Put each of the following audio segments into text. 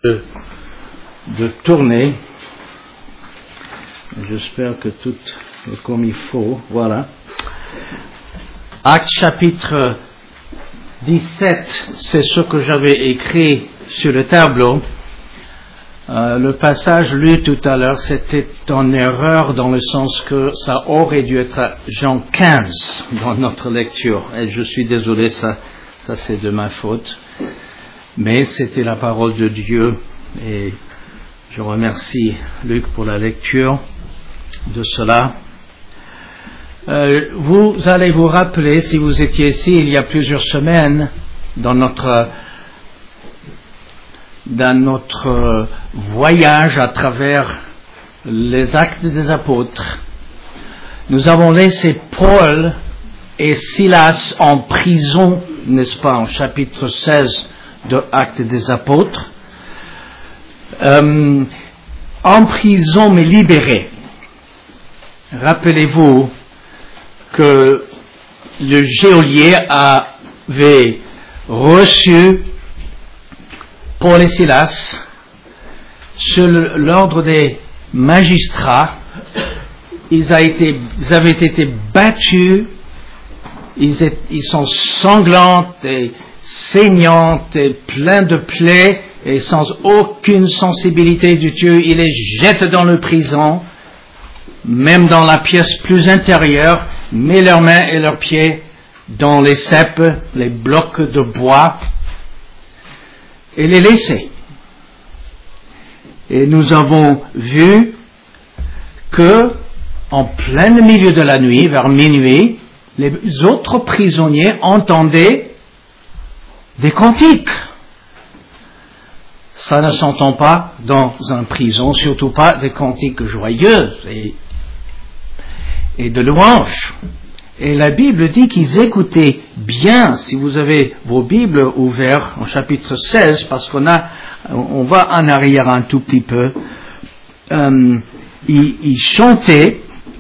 de tourner. J'espère que tout est comme il faut. Voilà. Acte chapitre 17, c'est ce que j'avais écrit sur le tableau. Le passage lu tout à l'heure, c'était en erreur dans le sens que ça aurait dû être Jean 15 dans notre lecture. Et je suis désolé, ça c'est de ma faute. Mais c'était la parole de Dieu et je remercie Luc pour la lecture de cela. Vous allez vous rappeler, si vous étiez ici il y a plusieurs semaines, dans notre voyage à travers les actes des apôtres, nous avons laissé Paul et Silas en prison, n'est-ce pas, en chapitre 16 de Actes des apôtres, en prison mais libérés. Rappelez-vous que le geôlier avait reçu Paul et Silas sur l'ordre des magistrats. Ils avaient été battus, ils sont sanglants et saignantes et pleins de plaies et sans aucune sensibilité du Dieu. Il les jette dans le prison, même dans la pièce plus intérieure, met leurs mains et leurs pieds dans les ceps, les blocs de bois, et les laisser. Et nous avons vu que, en plein milieu de la nuit, vers minuit, les autres prisonniers entendaient des cantiques. Ça ne s'entend pas dans une prison, surtout pas des cantiques joyeuses et de louanges. Et la Bible dit qu'ils écoutaient bien. Si vous avez vos Bibles ouvertes en chapitre 16, parce on va en arrière un tout petit peu, ils chantaient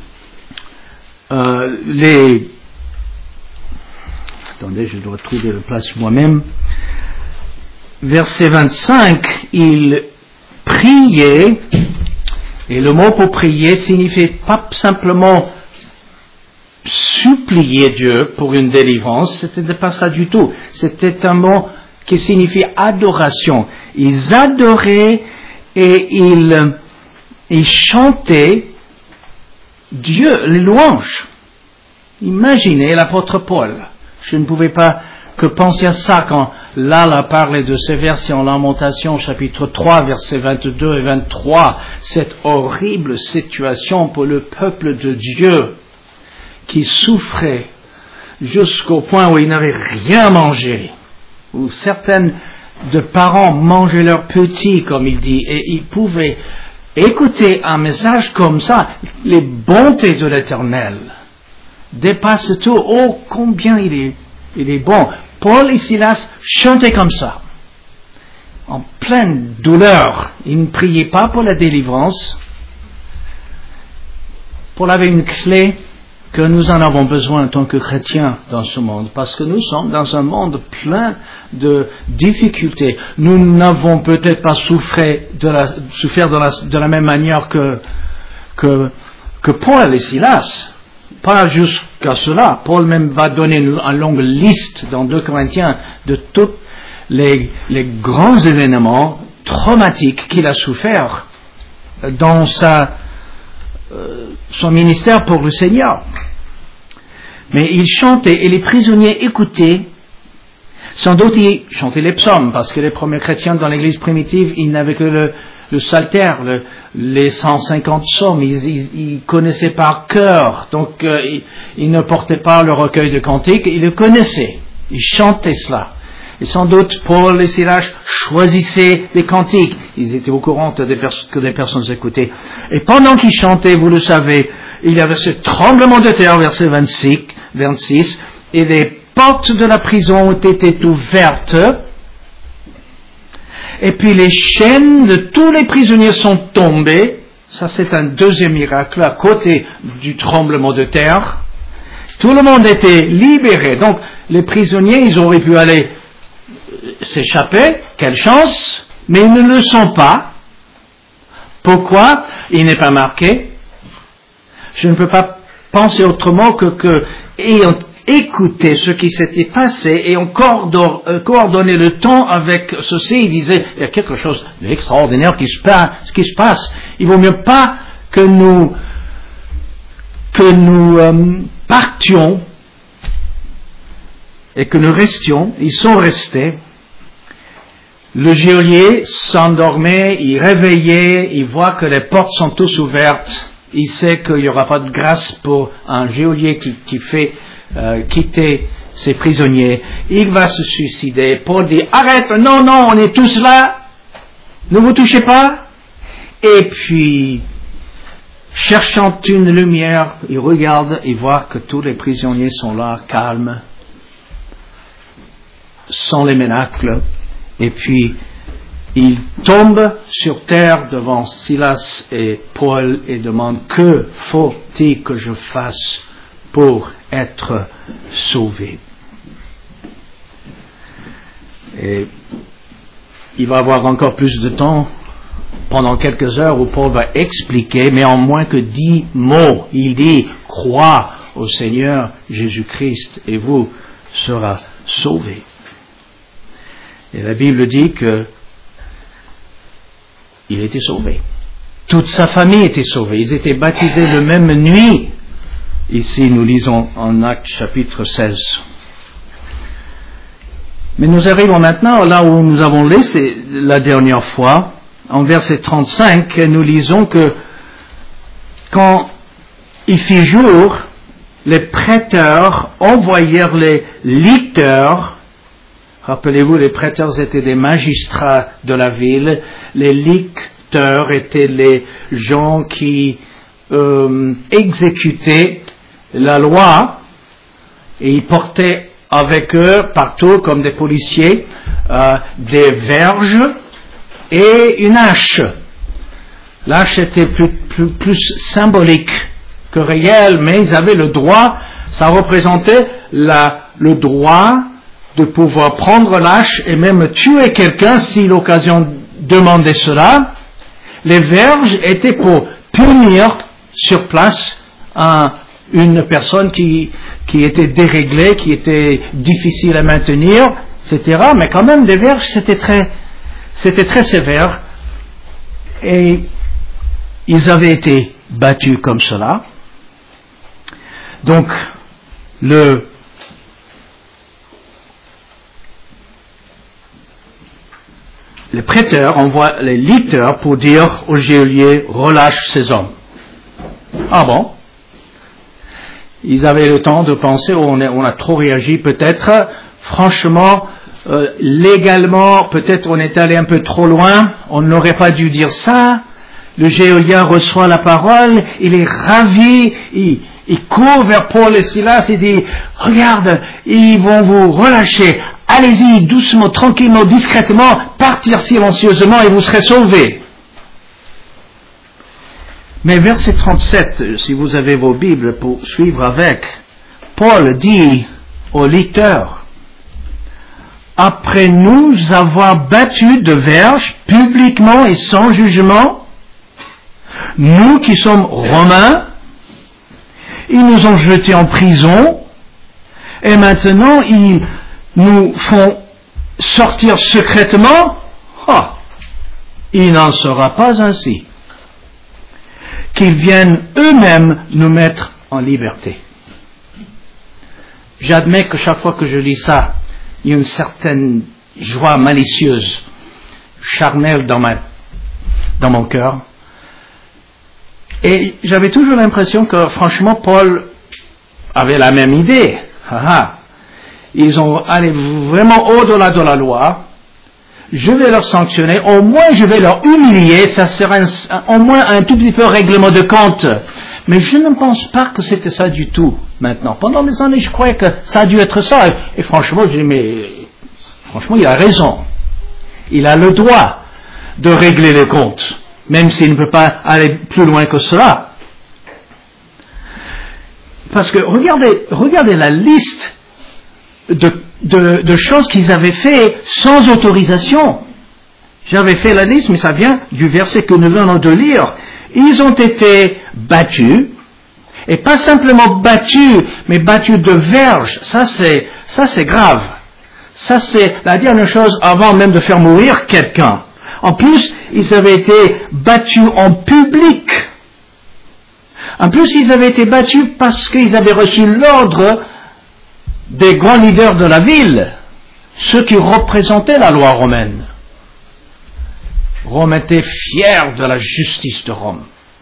Attendez, je dois trouver la place moi-même. Verset 25, ils priaient, et le mot pour prier signifie pas simplement supplier Dieu pour une délivrance, c'était pas ça du tout. C'était un mot qui signifie adoration. Ils adoraient et ils chantaient Dieu, les louanges. Imaginez l'apôtre Paul. Je ne pouvais pas que penser à ça quand Lala parlait de ces versets en Lamentation, chapitre 3, versets 22 et 23. Cette horrible situation pour le peuple de Dieu qui souffrait jusqu'au point où ils n'avaient rien mangé, où certains de parents mangeaient leurs petits, comme il dit, et ils pouvaient écouter un message comme ça. Les bontés de l'Éternel dépassent tout. Oh, combien il est bon. Paul et Silas chantaient comme ça, en pleine douleur. Ils ne priaient pas pour la délivrance. Paul avait une clé que nous en avons besoin en tant que chrétiens dans ce monde, parce que nous sommes dans un monde plein de difficultés. Nous n'avons peut-être pas souffert de la même manière que Paul et Silas. Pas jusqu'à cela. Paul même va donner une longue liste dans 2 Corinthiens de tous les grands événements traumatiques qu'il a souffert dans son ministère pour le Seigneur. Mais il chantait et les prisonniers écoutaient. Sans doute ils chantaient les psaumes, parce que les premiers chrétiens dans l'église primitive, ils n'avaient que le psaltère, les 150 psaumes, ils connaissaient par cœur, donc ils ne portaient pas le recueil de cantiques, ils le connaissaient, ils chantaient cela. Et sans doute Paul et Silas choisissaient des cantiques, ils étaient au courant que les personnes écoutaient. Et pendant qu'ils chantaient, vous le savez, il y avait ce tremblement de terre, verset 26, et les portes de la prison ont été ouvertes. Et puis les chaînes de tous les prisonniers sont tombées. Ça, c'est un deuxième miracle à côté du tremblement de terre. Tout le monde était libéré. Donc, les prisonniers, ils auraient pu aller s'échapper. Quelle chance! mais ils ne le sont pas. Pourquoi il n'est pas marqué? Je ne peux pas penser autrement que ayant écouté ce qui s'était passé et ont coordonné le temps avec ceci, il disait, il y a quelque chose d'extraordinaire qui se passe. Il vaut mieux pas que nous partions et que nous restions. Ils sont restés. Le geôlier s'endormait, il réveillait, il voit que les portes sont tous ouvertes. Il sait qu'il n'y aura pas de grâce pour un geôlier qui fait quitter ses prisonniers. Il va se suicider. Paul dit, arrête, non, on est tous là, ne vous touchez pas. Et puis, cherchant une lumière, il regarde, il voit que tous les prisonniers sont là, calmes, sans les ménacles. Et puis, il tombe sur terre devant Silas et Paul et demande, que faut-il que je fasse pour être sauvé? Et il va avoir encore plus de temps, pendant quelques heures, où Paul va expliquer, mais en moins que 10 mots. Il dit, crois au Seigneur Jésus-Christ et vous serez sauvés. Et la Bible dit que il était sauvé. Toute sa famille était sauvée. Ils étaient baptisés la même nuit. Ici, nous lisons en Actes chapitre 16. Mais nous arrivons maintenant là où nous avons laissé la dernière fois. En verset 35, nous lisons que quand il fit jour, les prêteurs envoyèrent les licteurs. Rappelez-vous, les prêteurs étaient des magistrats de la ville. Les licteurs étaient les gens qui exécutaient la loi, et ils portaient avec eux partout, comme des policiers, des verges et une hache. L'hache était plus symbolique que réelle, mais ils avaient le droit, ça représentait le droit de pouvoir prendre l'hache et même tuer quelqu'un si l'occasion demandait cela. Les verges étaient pour punir sur place une personne qui était déréglée, qui était difficile à maintenir, etc. Mais quand même, les verges, c'était très sévère. Et ils avaient été battus comme cela. Donc, les prêteurs envoient les licteurs pour dire au geôlier, relâche ces hommes. Ah bon? Ils avaient le temps de penser, on a trop réagi peut-être, franchement, légalement, peut-être on est allé un peu trop loin, on n'aurait pas dû dire ça. Le geôlier reçoit la parole, il est ravi, il court vers Paul et Silas et dit, regarde, ils vont vous relâcher, allez-y, doucement, tranquillement, discrètement, partir silencieusement et vous serez sauvés. Mais verset 37, si vous avez vos Bibles pour suivre avec, Paul dit aux lecteurs, après nous avoir battus de verges publiquement et sans jugement, nous qui sommes romains, ils nous ont jetés en prison, et maintenant ils nous font sortir secrètement. Il n'en sera pas ainsi. Qu'ils viennent eux-mêmes nous mettre en liberté. J'admets que chaque fois que je lis ça, il y a une certaine joie malicieuse, charnelle dans mon cœur. Et j'avais toujours l'impression que, franchement, Paul avait la même idée. Ils ont allé vraiment au-delà de la loi. Je vais leur sanctionner, au moins je vais leur humilier, ça sera au moins un tout petit peu règlement de compte. Mais je ne pense pas que c'était ça du tout maintenant. Pendant des années, je croyais que ça a dû être ça. Et franchement, je dis, mais franchement, il a raison. Il a le droit de régler les comptes, même s'il ne peut pas aller plus loin que cela. Parce que regardez la liste de choses qu'ils avaient fait sans autorisation. J'avais fait la liste, mais ça vient du verset que nous venons de lire. Ils ont été battus, et pas simplement battus, mais battus de verge. Ça c'est grave. Ça c'est la dernière chose avant même de faire mourir quelqu'un. En plus, ils avaient été battus en public. En plus, ils avaient été battus parce qu'ils avaient reçu l'ordre des grands leaders de la ville, ceux qui représentaient la loi romaine. Rome était fière de la justice de Rome.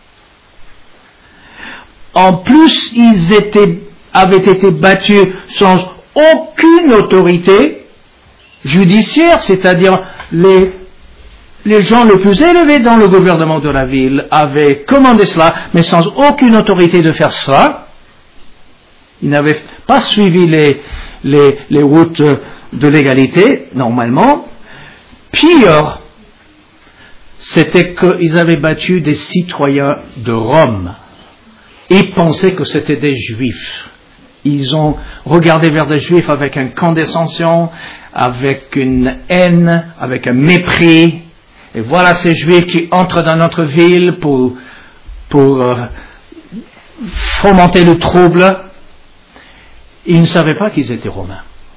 En plus, ils avaient été battus sans aucune autorité judiciaire, c'est-à-dire les gens les plus élevés dans le gouvernement de la ville avaient commandé cela, mais sans aucune autorité de faire cela. Ils n'avaient pas suivi les routes de l'égalité, normalement. Pire, c'était qu'ils avaient battu des citoyens de Rome. Ils pensaient que c'était des Juifs. Ils ont regardé vers des Juifs avec une condescension, avec une haine, avec un mépris. Et voilà ces Juifs qui entrent dans notre ville pour fomenter le trouble. Ils ne savaient pas qu'ils étaient Romains.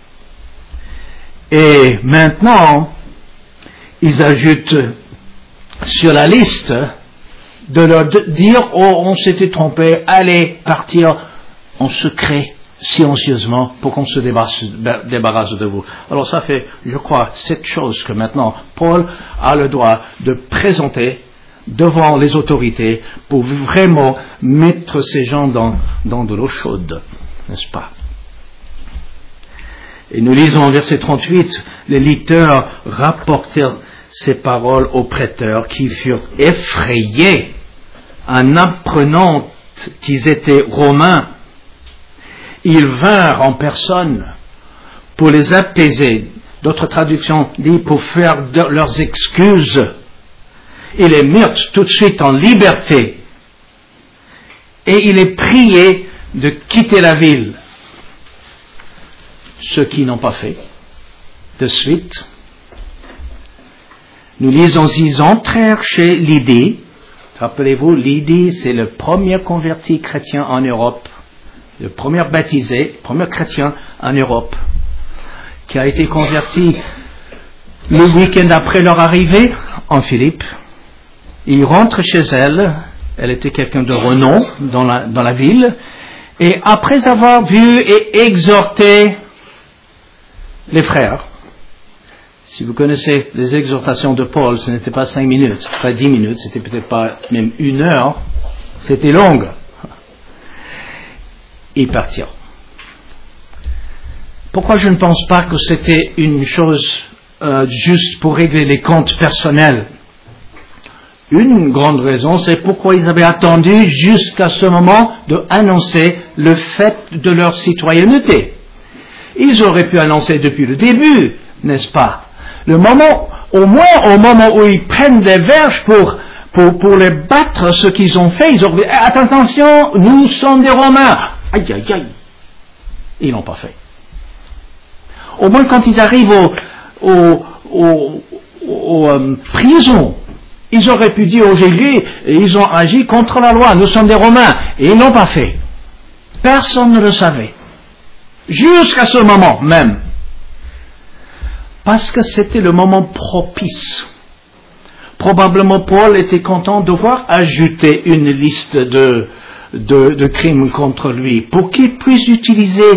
Et maintenant, ils ajoutent sur la liste de leur dire « Oh, on s'était trompé, allez partir en secret, silencieusement, pour qu'on se débarrasse de vous. » Alors ça fait, je crois, cette chose que maintenant Paul a le droit de présenter devant les autorités pour vraiment mettre ces gens dans de l'eau chaude, n'est-ce pas? Et nous lisons en verset 38, les lecteurs rapportèrent ces paroles aux prêteurs qui furent effrayés en apprenant qu'ils étaient romains. Ils vinrent en personne pour les apaiser. D'autres traductions disent pour faire leurs excuses. Ils les mirent tout de suite en liberté. Et il est prié de quitter la ville. Ceux qui n'ont pas fait. De suite, nous lisons, ils entrèrent chez Lydie. Rappelez-vous, Lydie, c'est le premier converti chrétien en Europe, le premier baptisé, le premier chrétien en Europe, qui a été converti le week-end après leur arrivée en Philippe. Il rentre chez elle, elle était quelqu'un de renom dans la ville, et après avoir vu et exhorté les frères, si vous connaissez les exhortations de Paul, ce n'était pas 5 minutes, pas 10 minutes, c'était peut-être pas même 1 heure, c'était long. Ils partirent. Pourquoi je ne pense pas que c'était une chose juste pour régler les comptes personnels? Une grande raison, c'est pourquoi ils avaient attendu jusqu'à ce moment d'annoncer le fait de leur citoyenneté. Ils auraient pu annoncer depuis le début, n'est-ce pas? Le moment, au moins au moment où ils prennent des verges pour les battre, ce qu'ils ont fait, ils auraient dit, attention, nous sommes des Romains. Aïe, aïe, aïe. Ils l'ont pas fait. Au moins quand ils arrivent aux prisons, ils auraient pu dire aux geôliers, ils ont agi contre la loi, nous sommes des Romains, et ils n'ont pas fait. Personne ne le savait. Jusqu'à ce moment même. Parce que c'était le moment propice. Probablement Paul était content de voir ajouter une liste de crimes contre lui, pour qu'il puisse utiliser,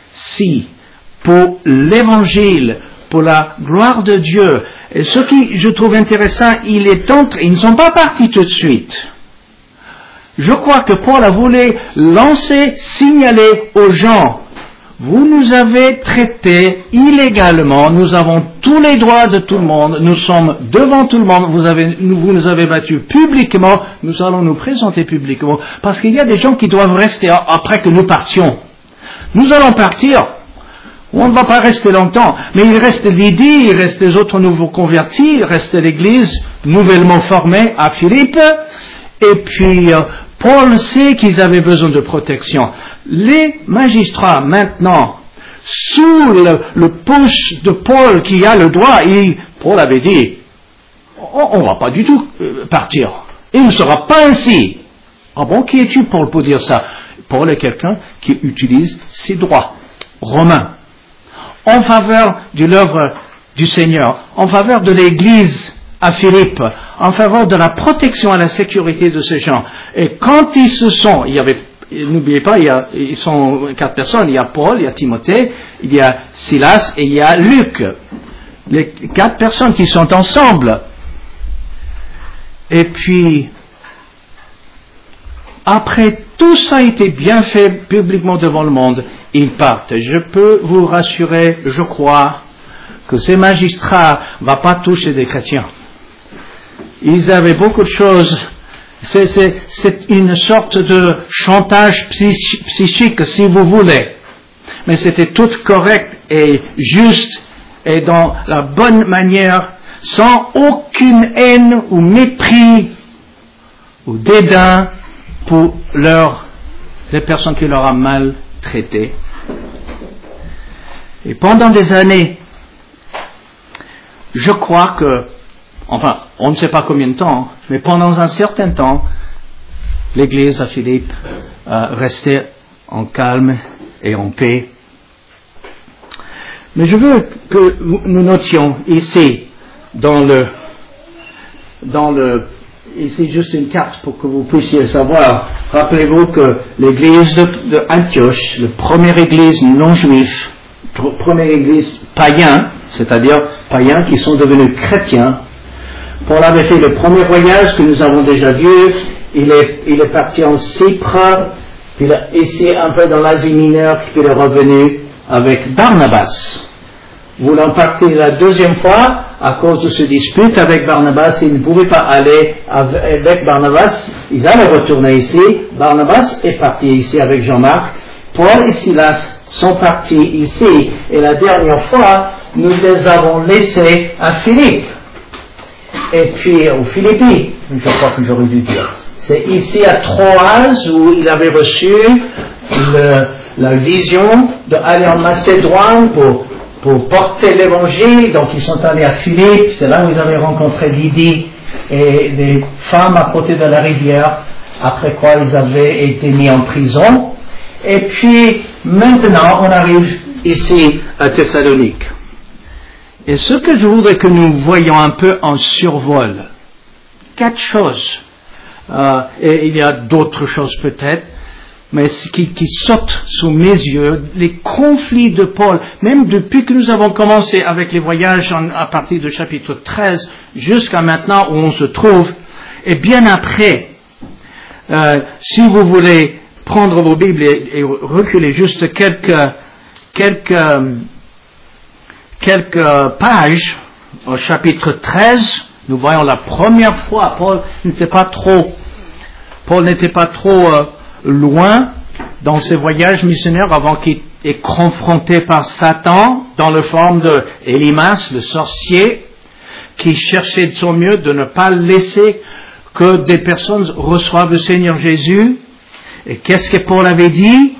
pour l'évangile, pour la gloire de Dieu. Et ce qui je trouve intéressant, ils ne sont pas partis tout de suite. Je crois que Paul a voulu signaler aux gens, vous nous avez traités illégalement, nous avons tous les droits de tout le monde, nous sommes devant tout le monde, vous nous avez battus publiquement, nous allons nous présenter publiquement, parce qu'il y a des gens qui doivent rester après que nous partions. Nous allons partir, on ne va pas rester longtemps, mais il reste Lydie, il reste les autres nouveaux convertis, il reste l'église nouvellement formée à Philippe, et puis Paul sait qu'ils avaient besoin de protection. Les magistrats, maintenant, sous le push de Paul qui a le droit, Paul avait dit, on ne va pas du tout partir. Il ne sera pas ainsi. Ah bon, qui es-tu, Paul, pour dire ça? Paul est quelqu'un qui utilise ses droits romains en faveur de l'œuvre du Seigneur, en faveur de l'Église à Philippe, en faveur de la protection et la sécurité de ces gens. Et quand ils se sont, n'oubliez pas, ils sont 4 personnes, il y a Paul, il y a Timothée, il y a Silas et il y a Luc. Les 4 personnes qui sont ensemble. Et puis, après tout ça a été bien fait publiquement devant le monde, ils partent. Je peux vous rassurer, je crois, que ces magistrats ne vont pas toucher des chrétiens. Ils avaient beaucoup de choses. C'est une sorte de chantage psychique, si vous voulez. Mais c'était tout correct et juste et dans la bonne manière, sans aucune haine ou mépris ou dédain pour les personnes qui leur ont maltraité. Et pendant des années, je crois que, enfin, on ne sait pas combien de temps, mais pendant un certain temps, l'Église à Philippe restait en calme et en paix. Mais je veux que nous notions ici, ici juste une carte pour que vous puissiez savoir. Rappelez-vous que l'Église de Antioche, la première Église non juive, première Église païen, c'est-à-dire païens qui sont devenus chrétiens. Paul avait fait le premier voyage que nous avons déjà vu. Il est parti en Chypre, puis il a essayé un peu dans l'Asie mineure, puis il est revenu avec Barnabas. Voulant partir la deuxième fois, à cause de ce dispute avec Barnabas, ils ne pouvaient pas aller avec Barnabas. Ils allaient retourner ici. Barnabas est parti ici avec Jean-Marc. Paul et Silas sont partis ici. Et la dernière fois, nous les avons laissés à Philippe. Et puis, aux Philippi, je crois que j'aurais dû dire. C'est ici à Troas où il avait reçu la vision d'aller en Macédoine pour porter l'évangile. Donc ils sont allés à Philippe, c'est là où ils avaient rencontré Lydie et des femmes à côté de la rivière, après quoi ils avaient été mis en prison. Et puis maintenant on arrive ici à Thessalonique. Et ce que je voudrais que nous voyions un peu en survol, 4 choses, et il y a d'autres choses peut-être, mais qui sautent sous mes yeux, les conflits de Paul, même depuis que nous avons commencé avec les voyages à partir du chapitre 13 jusqu'à maintenant où on se trouve, et bien après, si vous voulez prendre vos Bibles et reculer juste quelques pages au chapitre 13, nous voyons la première fois, Paul n'était pas trop loin dans ses voyages missionnaires avant qu'il est confronté par Satan dans la forme de Élymas, le sorcier, qui cherchait de son mieux de ne pas laisser que des personnes reçoivent le Seigneur Jésus. Et qu'est-ce que Paul avait dit?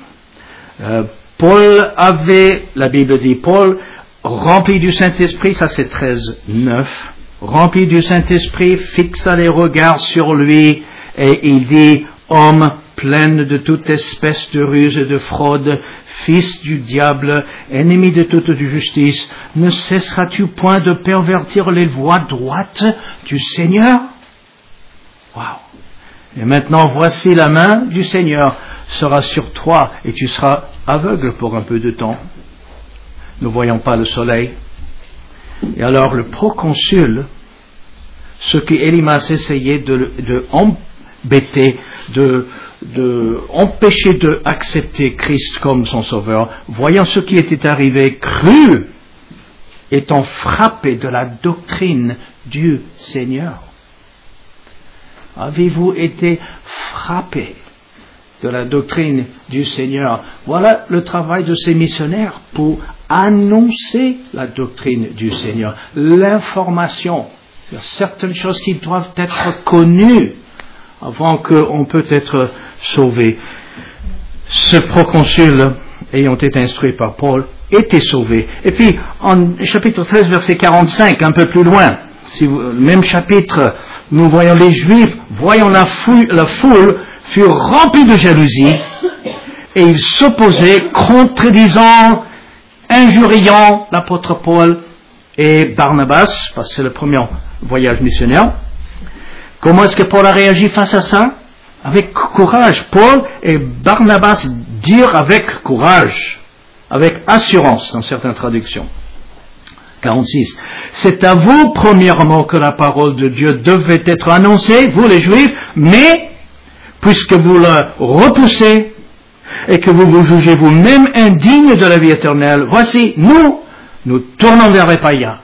La Bible dit, Paul, rempli du Saint-Esprit, ça c'est 13:9, rempli du Saint-Esprit, fixa les regards sur lui, et il dit, homme plein de toute espèce de ruse et de fraude, fils du diable, ennemi de toute justice, ne cesseras-tu point de pervertir les voies droites du Seigneur? Wow. Et maintenant, voici la main du Seigneur sera sur toi et tu seras aveugle pour un peu de temps. Ne voyons pas le soleil. Et alors le proconsul, ce qu'Élymas essayait de embêter, de empêcher d'accepter Christ comme son sauveur, voyant ce qui était arrivé, crut, étant frappé de la doctrine du Seigneur. Avez-vous été frappé de la doctrine du Seigneur? Voilà le travail de ces missionnaires pour annoncer la doctrine du Seigneur, l'information. Il y a certaines choses qui doivent être connues avant qu'on peut être sauvé. Ce proconsul, ayant été instruit par Paul, était sauvé. Et puis, en chapitre 13, verset 45, un peu plus loin, le même chapitre, nous voyons les Juifs, voyant la foule furent remplis de jalousie, et ils s'opposaient, contredisant, injuriant l'apôtre Paul et Barnabas, parce que c'est le premier voyage missionnaire. Comment est-ce que Paul a réagi face à ça? Avec courage. Paul et Barnabas dirent avec courage, avec assurance dans certaines traductions. 46. C'est à vous, premièrement, que la parole de Dieu devait être annoncée, vous les Juifs, mais, puisque vous la repoussez, et que vous vous jugez vous-même indigne de la vie éternelle, voici, nous tournons vers les païens.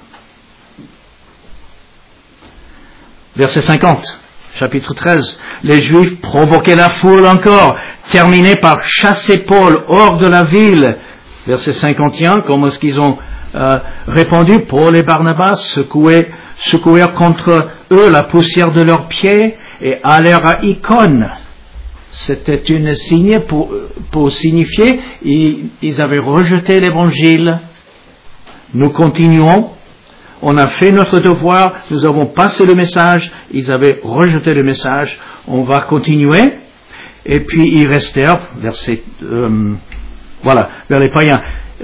Verset 50, chapitre 13. Les Juifs provoquaient la foule encore, terminaient par chasser Paul hors de la ville. Verset 51, comment est-ce qu'ils ont répondu? Paul et Barnabas secouèrent contre eux la poussière de leurs pieds et allèrent à Icône. C'était une signe pour signifier, ils avaient rejeté l'évangile. Nous continuons, on a fait notre devoir, nous avons passé le message, ils avaient rejeté le message, on va continuer. Et puis ils restèrent, vers les païens.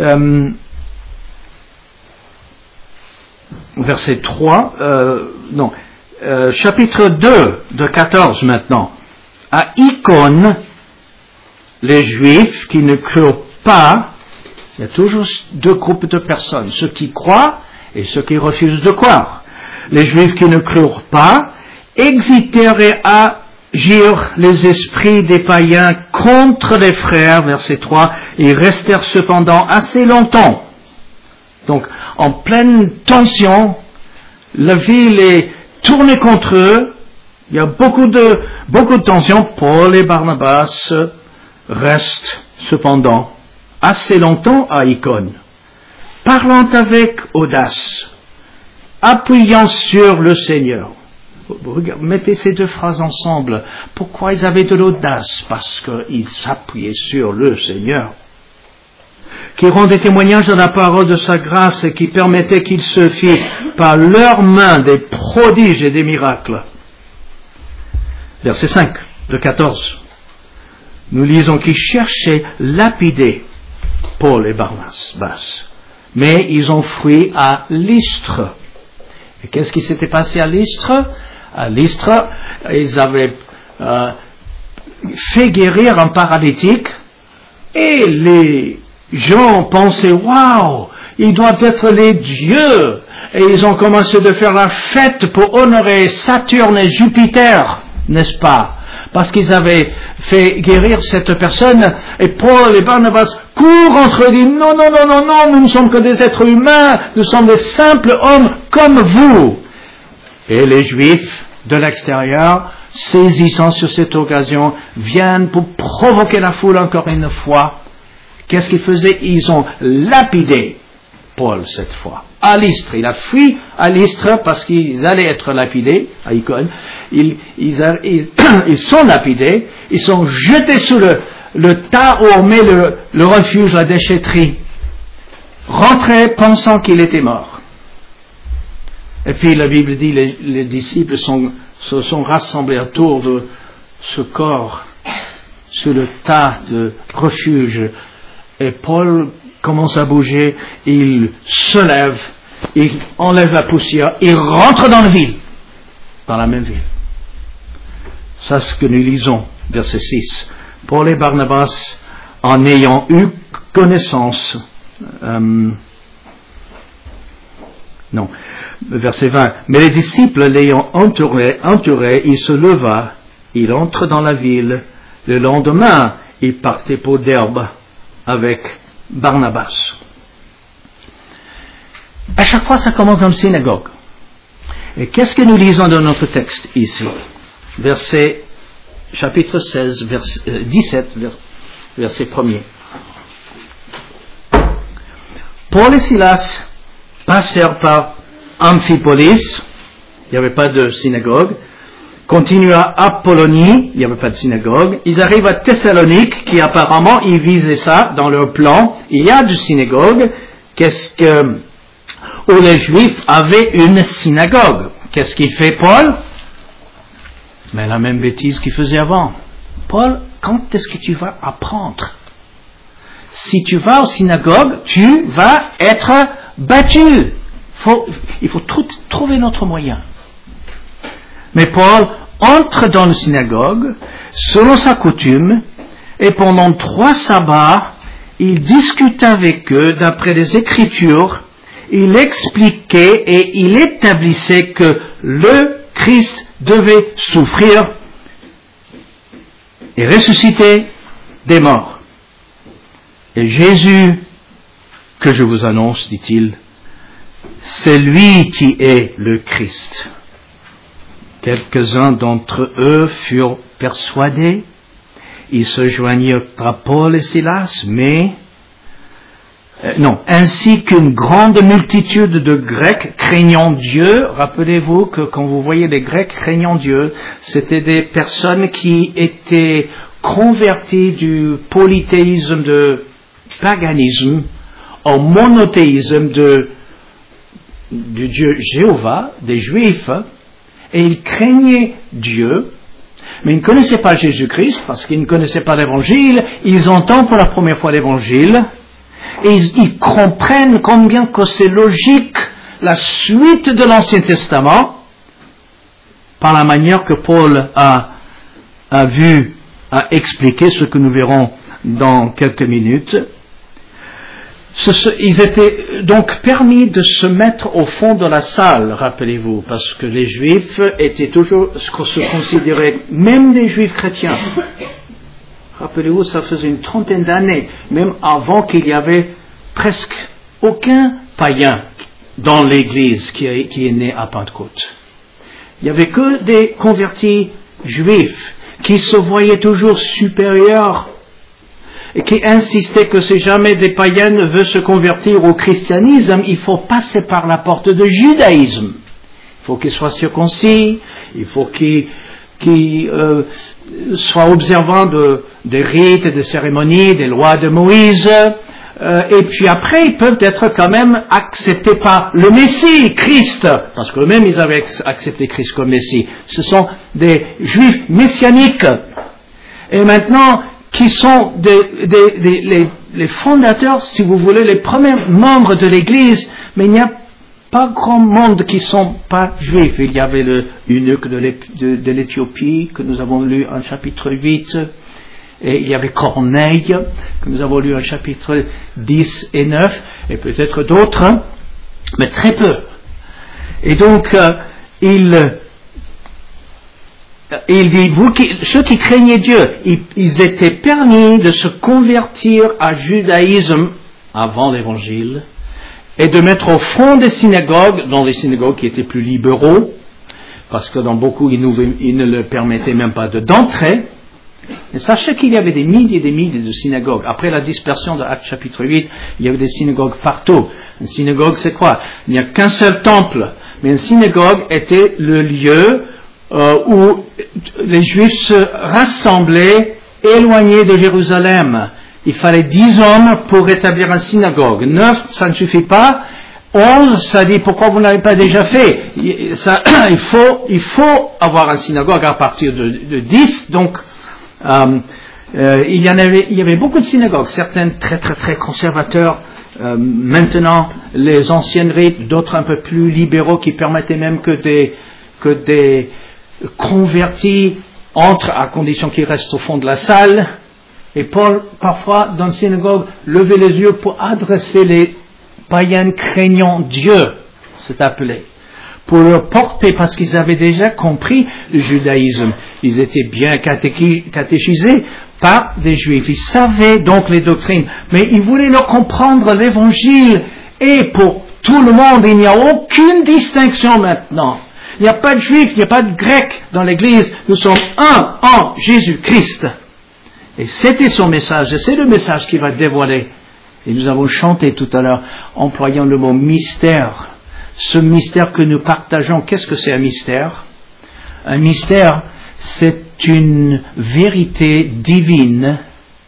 Verset 3, chapitre 2 de 14 maintenant. À Icône, les Juifs qui ne crurent pas, il y a toujours deux groupes de personnes, ceux qui croient et ceux qui refusent de croire. Les Juifs qui ne crurent pas excitèrent et agirent les esprits des païens contre les frères, verset 3, et restèrent cependant assez longtemps. Donc, en pleine tension, la ville est tournée contre eux, il y a beaucoup de tension. Paul et Barnabas restent cependant assez longtemps à Icône, parlant avec audace, appuyant sur le Seigneur. Mettez ces deux phrases ensemble. Pourquoi ils avaient de l'audace? Parce qu'ils s'appuyaient sur le Seigneur, qui rendait témoignage de la parole de sa grâce et qui permettait qu'il se fît par leurs mains des prodiges et des miracles. Verset 5 de 14. Nous lisons qu'ils cherchaient lapider Paul et Barnabas, mais ils ont fui à Lystre. Et qu'est-ce qui s'était passé à Lystre? À Lystre, ils avaient fait guérir un paralytique et les gens pensaient, waouh, ils doivent être les dieux. Et ils ont commencé de faire la fête pour honorer Saturne et Jupiter, n'est-ce pas? Parce qu'ils avaient fait guérir cette personne, et Paul et Barnabas courent entre eux et disent, non, nous ne sommes que des êtres humains, nous sommes des simples hommes comme vous. Et les Juifs de l'extérieur, saisissant sur cette occasion, viennent pour provoquer la foule encore une fois. Qu'est-ce qu'ils faisaient? Ils ont lapidé Paul cette fois. À Lystre, il a fui à Lystre parce qu'ils allaient être lapidés à Icône. Ils sont lapidés, ils sont jetés sous le tas où on met le refuge, la déchetterie, rentrés pensant qu'il était mort. Et puis la Bible dit les disciples se sont rassemblés autour de ce corps sur le tas de refuge. Et Paul commence à bouger, il se lève, il enlève la poussière, il rentre dans la ville, dans la même ville. Ça, c'est ce que nous lisons, verset 6. Paul et Barnabas, en ayant eu connaissance, verset 20. Mais les disciples l'ayant entouré, il se leva, il entre dans la ville. Le lendemain, il partait pour Derbe avec Barnabas. À chaque fois, ça commence dans la synagogue. Et qu'est-ce que nous lisons dans notre texte ici? Chapitre 16, 17, verset 1er. Paul et Silas passèrent par Amphipolis, il n'y avait pas de synagogue, continuent à Apollonie, il n'y avait pas de synagogue, ils arrivent à Thessalonique, qui apparemment, ils visaient ça dans leur plan, il y a de synagogue. Qu'est-ce que où les Juifs avaient une synagogue. Qu'est-ce qu'il fait, Paul? Mais la même bêtise qu'il faisait avant. Paul, quand est-ce que tu vas apprendre? Si tu vas aux synagogues, tu vas être battu. Il faut trouver notre moyen. Mais Paul entre dans la synagogue, selon sa coutume, et pendant 3 sabbats, il discutait avec eux d'après les Écritures, il expliquait et il établissait que le Christ devait souffrir et ressusciter des morts. Et Jésus, que je vous annonce, dit-il, c'est lui qui est le Christ. Quelques-uns d'entre eux furent persuadés, ils se joignirent à Paul et Silas, ainsi qu'une grande multitude de Grecs craignant Dieu. Rappelez-vous que quand vous voyez les Grecs craignant Dieu, c'était des personnes qui étaient converties du polythéisme, de paganisme, au monothéisme du Dieu Jéhovah, des Juifs, et ils craignaient Dieu, mais ils ne connaissaient pas Jésus-Christ parce qu'ils ne connaissaient pas l'Évangile. Ils entendent pour la première fois l'Évangile et ils comprennent combien que c'est logique la suite de l'Ancien Testament par la manière que Paul a expliqué, ce que nous verrons dans quelques minutes. Ils étaient donc permis de se mettre au fond de la salle, rappelez-vous, parce que les Juifs étaient toujours, se considéraient, même les Juifs chrétiens. Rappelez-vous, ça faisait une 30aine d'années, même avant qu'il y avait presque aucun païen dans l'Église qui est né à Pentecôte. Il n'y avait que des convertis juifs qui se voyaient toujours supérieurs et qui insistait que si jamais des païens veulent se convertir au christianisme, il faut passer par la porte du judaïsme. Il faut qu'ils soient circoncis, il faut qu'ils soient observants des rites et des cérémonies, des lois de Moïse, et puis après ils peuvent être quand même acceptés par le Messie, Christ, parce qu'eux-mêmes ils avaient accepté Christ comme Messie. Ce sont des juifs messianiques. Et maintenant, qui sont les fondateurs, si vous voulez, les premiers membres de l'Église, mais il n'y a pas grand monde qui ne sont pas juifs. Il y avait le eunuque de l'Éthiopie, que nous avons lu en chapitre 8, et il y avait Corneille, que nous avons lu en chapitre 10 et 9, et peut-être d'autres, mais très peu. Et donc, il dit, ceux qui craignaient Dieu, ils étaient permis de se convertir à judaïsme avant l'Évangile et de mettre au fond des synagogues, dans les synagogues qui étaient plus libéraux, parce que dans beaucoup, ils ne leur permettaient même pas d'entrer. Et sachez qu'il y avait des milliers et des milliers de synagogues. Après la dispersion de Actes chapitre 8, il y avait des synagogues partout. Une synagogue, c'est quoi? Il n'y a qu'un seul temple, mais une synagogue était le lieu où les Juifs se rassemblaient éloignés de Jérusalem. Il fallait 10 hommes pour établir une synagogue. 9, ça ne suffit pas. 11, ça dit pourquoi vous n'avez pas déjà fait. Il faut avoir une synagogue à partir de 10. Donc, il y avait beaucoup de synagogues, certaines très très très conservateurs. Maintenant, les anciennes rites, d'autres un peu plus libéraux qui permettaient même que des convertis entrent à condition qu'ils restent au fond de la salle. Et Paul, parfois, dans la synagogue, levait les yeux pour adresser les païens craignant Dieu, c'est appelé, pour leur porter, parce qu'ils avaient déjà compris le judaïsme. Ils étaient bien catéchisés par des juifs. Ils savaient donc les doctrines, mais ils voulaient leur comprendre l'évangile. Et pour tout le monde, il n'y a aucune distinction maintenant. Il n'y a pas de juifs, il n'y a pas de grecs dans l'église. Nous sommes un en Jésus-Christ. Et c'était son message, et c'est le message qu'il va dévoiler. Et nous avons chanté tout à l'heure, employant le mot mystère. Ce mystère que nous partageons, qu'est-ce que c'est un mystère? Un mystère, c'est une vérité divine,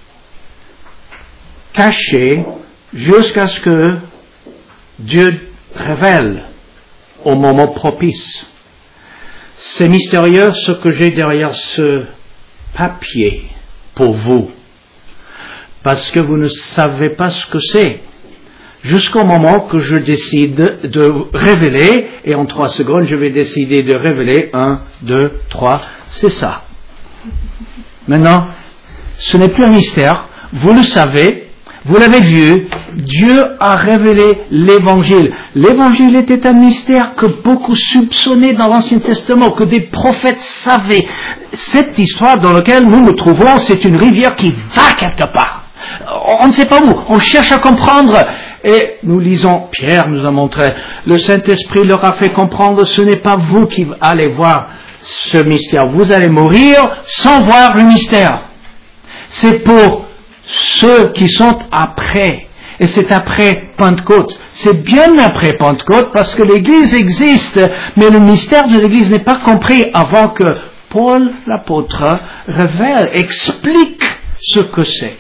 cachée, jusqu'à ce que Dieu révèle au moment propice. C'est mystérieux ce que j'ai derrière ce papier pour vous, parce que vous ne savez pas ce que c'est, jusqu'au moment que je décide de révéler, et en 3 secondes je vais décider de révéler 1, 2, 3, c'est ça. Maintenant, ce n'est plus un mystère, vous le savez, vous l'avez vu, Dieu a révélé l'Évangile. L'Évangile était un mystère que beaucoup soupçonnaient dans l'Ancien Testament, que des prophètes savaient. Cette histoire dans laquelle nous nous trouvons, c'est une rivière qui va quelque part. On ne sait pas où, on cherche à comprendre. Et nous lisons, Pierre nous a montré, le Saint-Esprit leur a fait comprendre, ce n'est pas vous qui allez voir ce mystère. Vous allez mourir sans voir le mystère. C'est pour ceux qui sont après. Et c'est après Pentecôte. C'est bien après Pentecôte parce que l'Église existe, mais le mystère de l'Église n'est pas compris avant que Paul l'apôtre révèle, explique ce que c'est.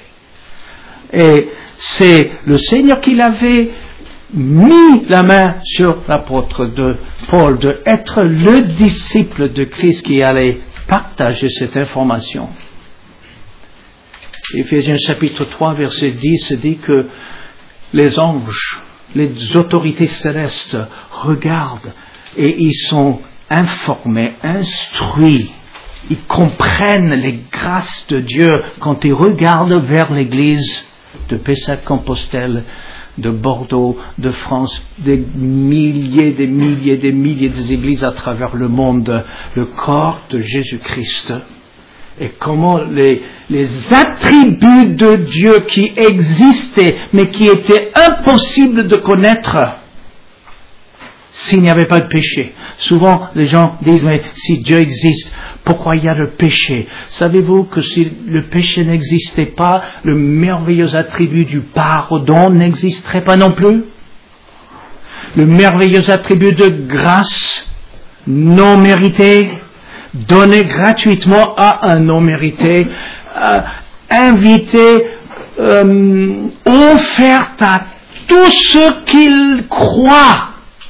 Et c'est le Seigneur qui l'avait mis la main sur l'apôtre de Paul, de être le disciple de Christ qui allait partager cette information. Éphésiens chapitre 3, verset 10 dit que les anges, les autorités célestes regardent et ils sont informés, instruits. Ils comprennent les grâces de Dieu quand ils regardent vers l'Église de Pessac-Compostelle, de Bordeaux, de France, des milliers d'églises à travers le monde, le corps de Jésus-Christ. Et comment les attributs de Dieu qui existaient, mais qui étaient impossibles de connaître s'il n'y avait pas de péché. Souvent, les gens disent, mais si Dieu existe, pourquoi il y a le péché? Savez-vous que si le péché n'existait pas, le merveilleux attribut du pardon n'existerait pas non plus? Le merveilleux attribut de grâce non méritée, donné gratuitement à un non mérité, invité, offerte à tous ceux qui croient.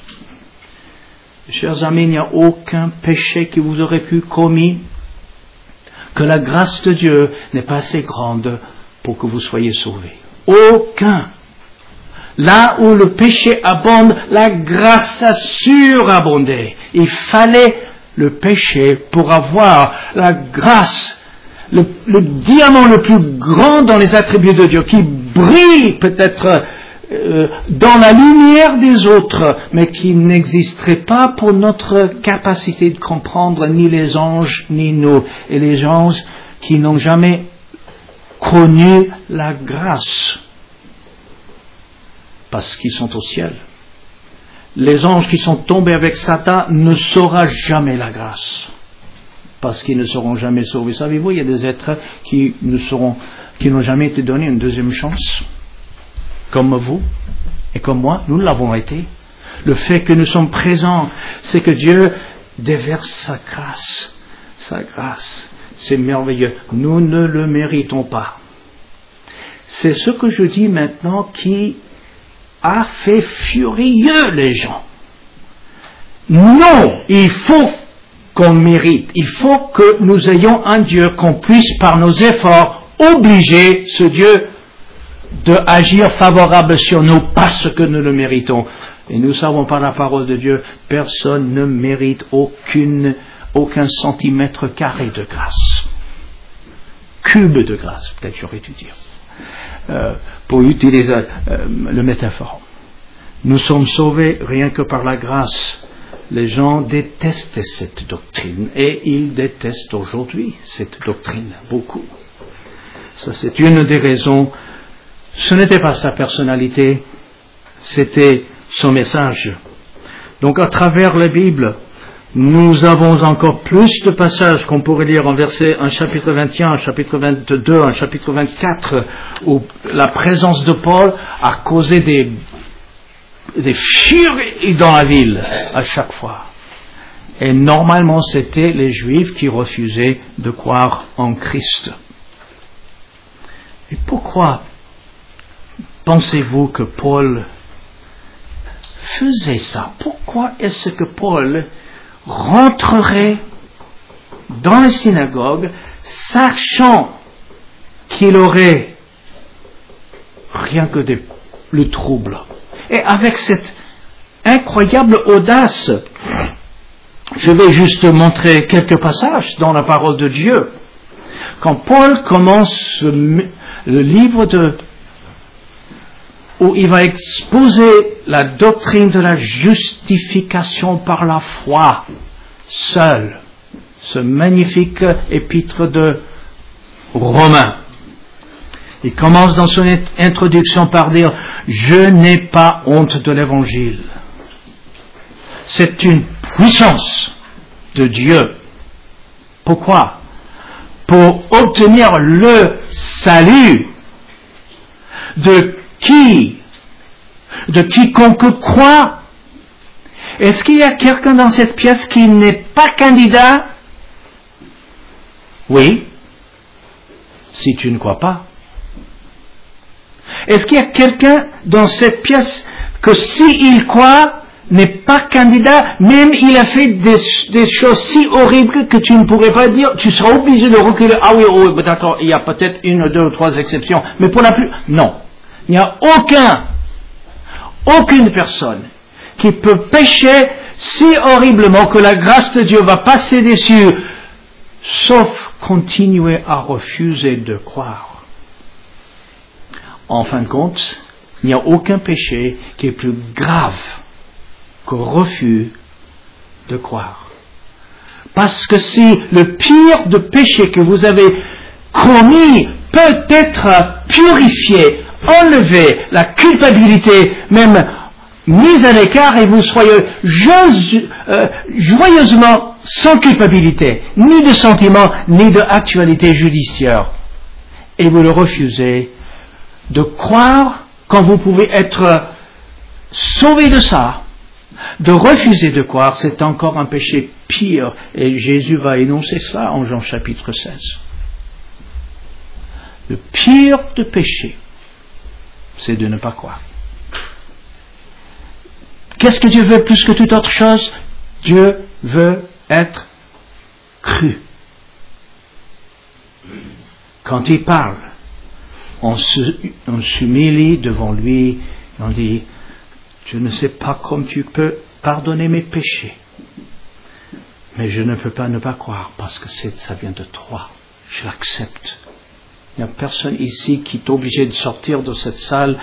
Chers amis, il n'y a aucun péché qui vous aurait pu commis, que la grâce de Dieu n'est pas assez grande pour que vous soyez sauvés. Aucun. Là où le péché abonde, la grâce a surabondé. Il fallait le péché pour avoir la grâce, le diamant le plus grand dans les attributs de Dieu, qui brille peut-être dans la lumière des autres, mais qui n'existerait pas pour notre capacité de comprendre ni les anges ni nous. Et les anges qui n'ont jamais connu la grâce, parce qu'ils sont au ciel. Les anges qui sont tombés avec Satan ne sauront jamais la grâce, parce qu'ils ne seront jamais sauvés. Savez-vous, il y a des êtres qui n'ont jamais été donnés une deuxième chance, comme vous et comme moi, nous l'avons été. Le fait que nous sommes présents, c'est que Dieu déverse sa grâce. Sa grâce, c'est merveilleux. Nous ne le méritons pas. C'est ce que je dis maintenant qui a fait furieux les gens. Non, il faut qu'on mérite. Il faut que nous ayons un Dieu qu'on puisse par nos efforts obliger ce Dieu de agir favorable sur nous parce que nous le méritons. Et nous savons par la parole de Dieu, personne ne mérite aucun centimètre carré de grâce. Cube de grâce, peut-être j'aurais dû dire. Pour utiliser le métaphore. Nous sommes sauvés rien que par la grâce. Les gens détestent cette doctrine et ils détestent aujourd'hui cette doctrine, beaucoup. Ça, c'est une des raisons. Ce n'était pas sa personnalité, c'était son message. Donc à travers la Bible, nous avons encore plus de passages qu'on pourrait lire en chapitre 21, en chapitre 22, en chapitre 24, où la présence de Paul a causé des furies dans la ville à chaque fois. Et normalement, c'était les Juifs qui refusaient de croire en Christ. Et pourquoi pensez-vous que Paul faisait ça? Pourquoi est-ce que Paul rentrerait dans la synagogue, sachant qu'il aurait rien que le trouble? Et avec cette incroyable audace, je vais juste montrer quelques passages dans la parole de Dieu. Quand Paul commence le livre où il va exposer la doctrine de la justification par la foi seule, ce magnifique épître de Romains. Il commence dans son introduction par dire « Je n'ai pas honte de l'Évangile ». C'est une puissance de Dieu. Pourquoi? Pour obtenir le salut de qui? De quiconque croit. Est-ce qu'il y a quelqu'un dans cette pièce qui n'est pas candidat? Oui, si tu ne crois pas. Est-ce qu'il y a quelqu'un dans cette pièce que s'il croit, n'est pas candidat, même il a fait des choses si horribles que tu ne pourrais pas dire, tu seras obligé de reculer. Ah oui, d'accord, il y a peut-être une, deux ou trois exceptions, mais pour la plus, non. Il n'y a aucune personne qui peut pécher si horriblement que la grâce de Dieu va passer dessus, sauf continuer à refuser de croire. En fin de compte, il n'y a aucun péché qui est plus grave que refus de croire. Parce que si le pire de péché que vous avez commis peut être purifié, enlevé, la culpabilité même mise à l'écart et vous soyez joyeusement sans culpabilité, ni de sentiment, ni d'actualité judiciaire, et vous le refusez de croire quand vous pouvez être sauvé de ça, de refuser de croire, c'est encore un péché pire. Et Jésus va énoncer ça en Jean chapitre 16. Le pire de péché, c'est de ne pas croire. Qu'est-ce que Dieu veut plus que toute autre chose? Dieu veut être cru. Quand il parle, on s'humilie devant lui, on dit, je ne sais pas comment tu peux pardonner mes péchés, mais je ne peux pas ne pas croire parce que ça vient de toi. Je l'accepte. Il n'y a personne ici qui est obligé de sortir de cette salle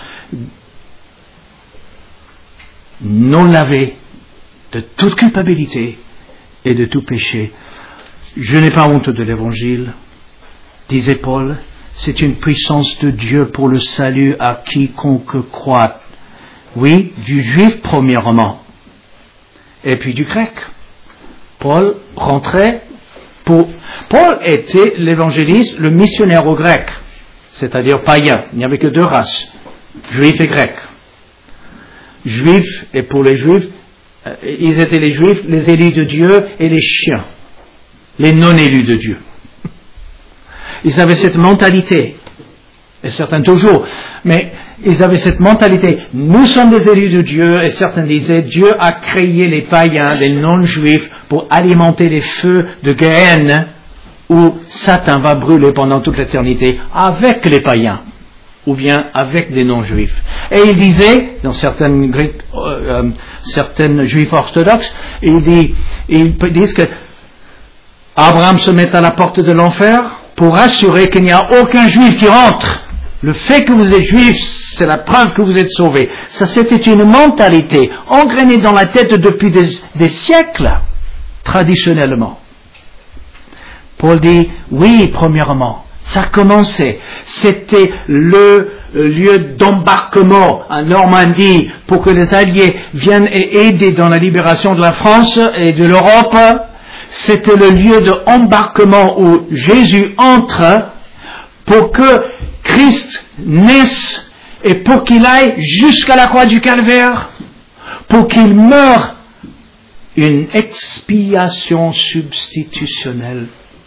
non lavé de toute culpabilité et de tout péché. Je n'ai pas honte de l'Évangile, disait Paul. C'est une puissance de Dieu pour le salut à quiconque croit. Oui, du juif premièrement, et puis du grec. Paul rentrait Paul était l'évangéliste, le missionnaire aux Grecs, c'est-à-dire païen. Il n'y avait que deux races, juifs et grecs. Juifs, et pour les juifs, ils étaient les juifs, les élus de Dieu et les chiens, les non-élus de Dieu. Ils avaient cette mentalité, et certains toujours, mais ils avaient cette mentalité. Nous sommes des élus de Dieu, et certains disaient, Dieu a créé les païens, les non-juifs, pour alimenter les feux de Géhenne, où Satan va brûler pendant toute l'éternité, avec les païens, ou bien avec des non-juifs. Et il disait, dans certaines juifs orthodoxes, ils disent que Abraham se met à la porte de l'enfer pour assurer qu'il n'y a aucun juif qui rentre. Le fait que vous êtes juif, c'est la preuve que vous êtes sauvés. Ça, c'était une mentalité engrainée dans la tête depuis des siècles, traditionnellement. Paul dit, oui, premièrement, ça commençait. C'était le lieu d'embarquement en Normandie pour que les Alliés viennent et aider dans la libération de la France et de l'Europe. C'était le lieu d'embarquement où Jésus entre pour que Christ naisse et pour qu'il aille jusqu'à la croix du Calvaire, pour qu'il meure une expiation substitutionnelle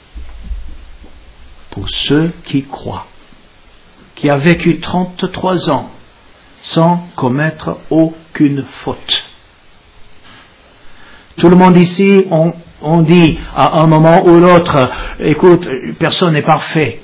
pour ceux qui croient, qui a vécu 33 ans sans commettre aucune faute. Tout le monde ici, on dit à un moment ou l'autre, écoute, personne n'est parfait.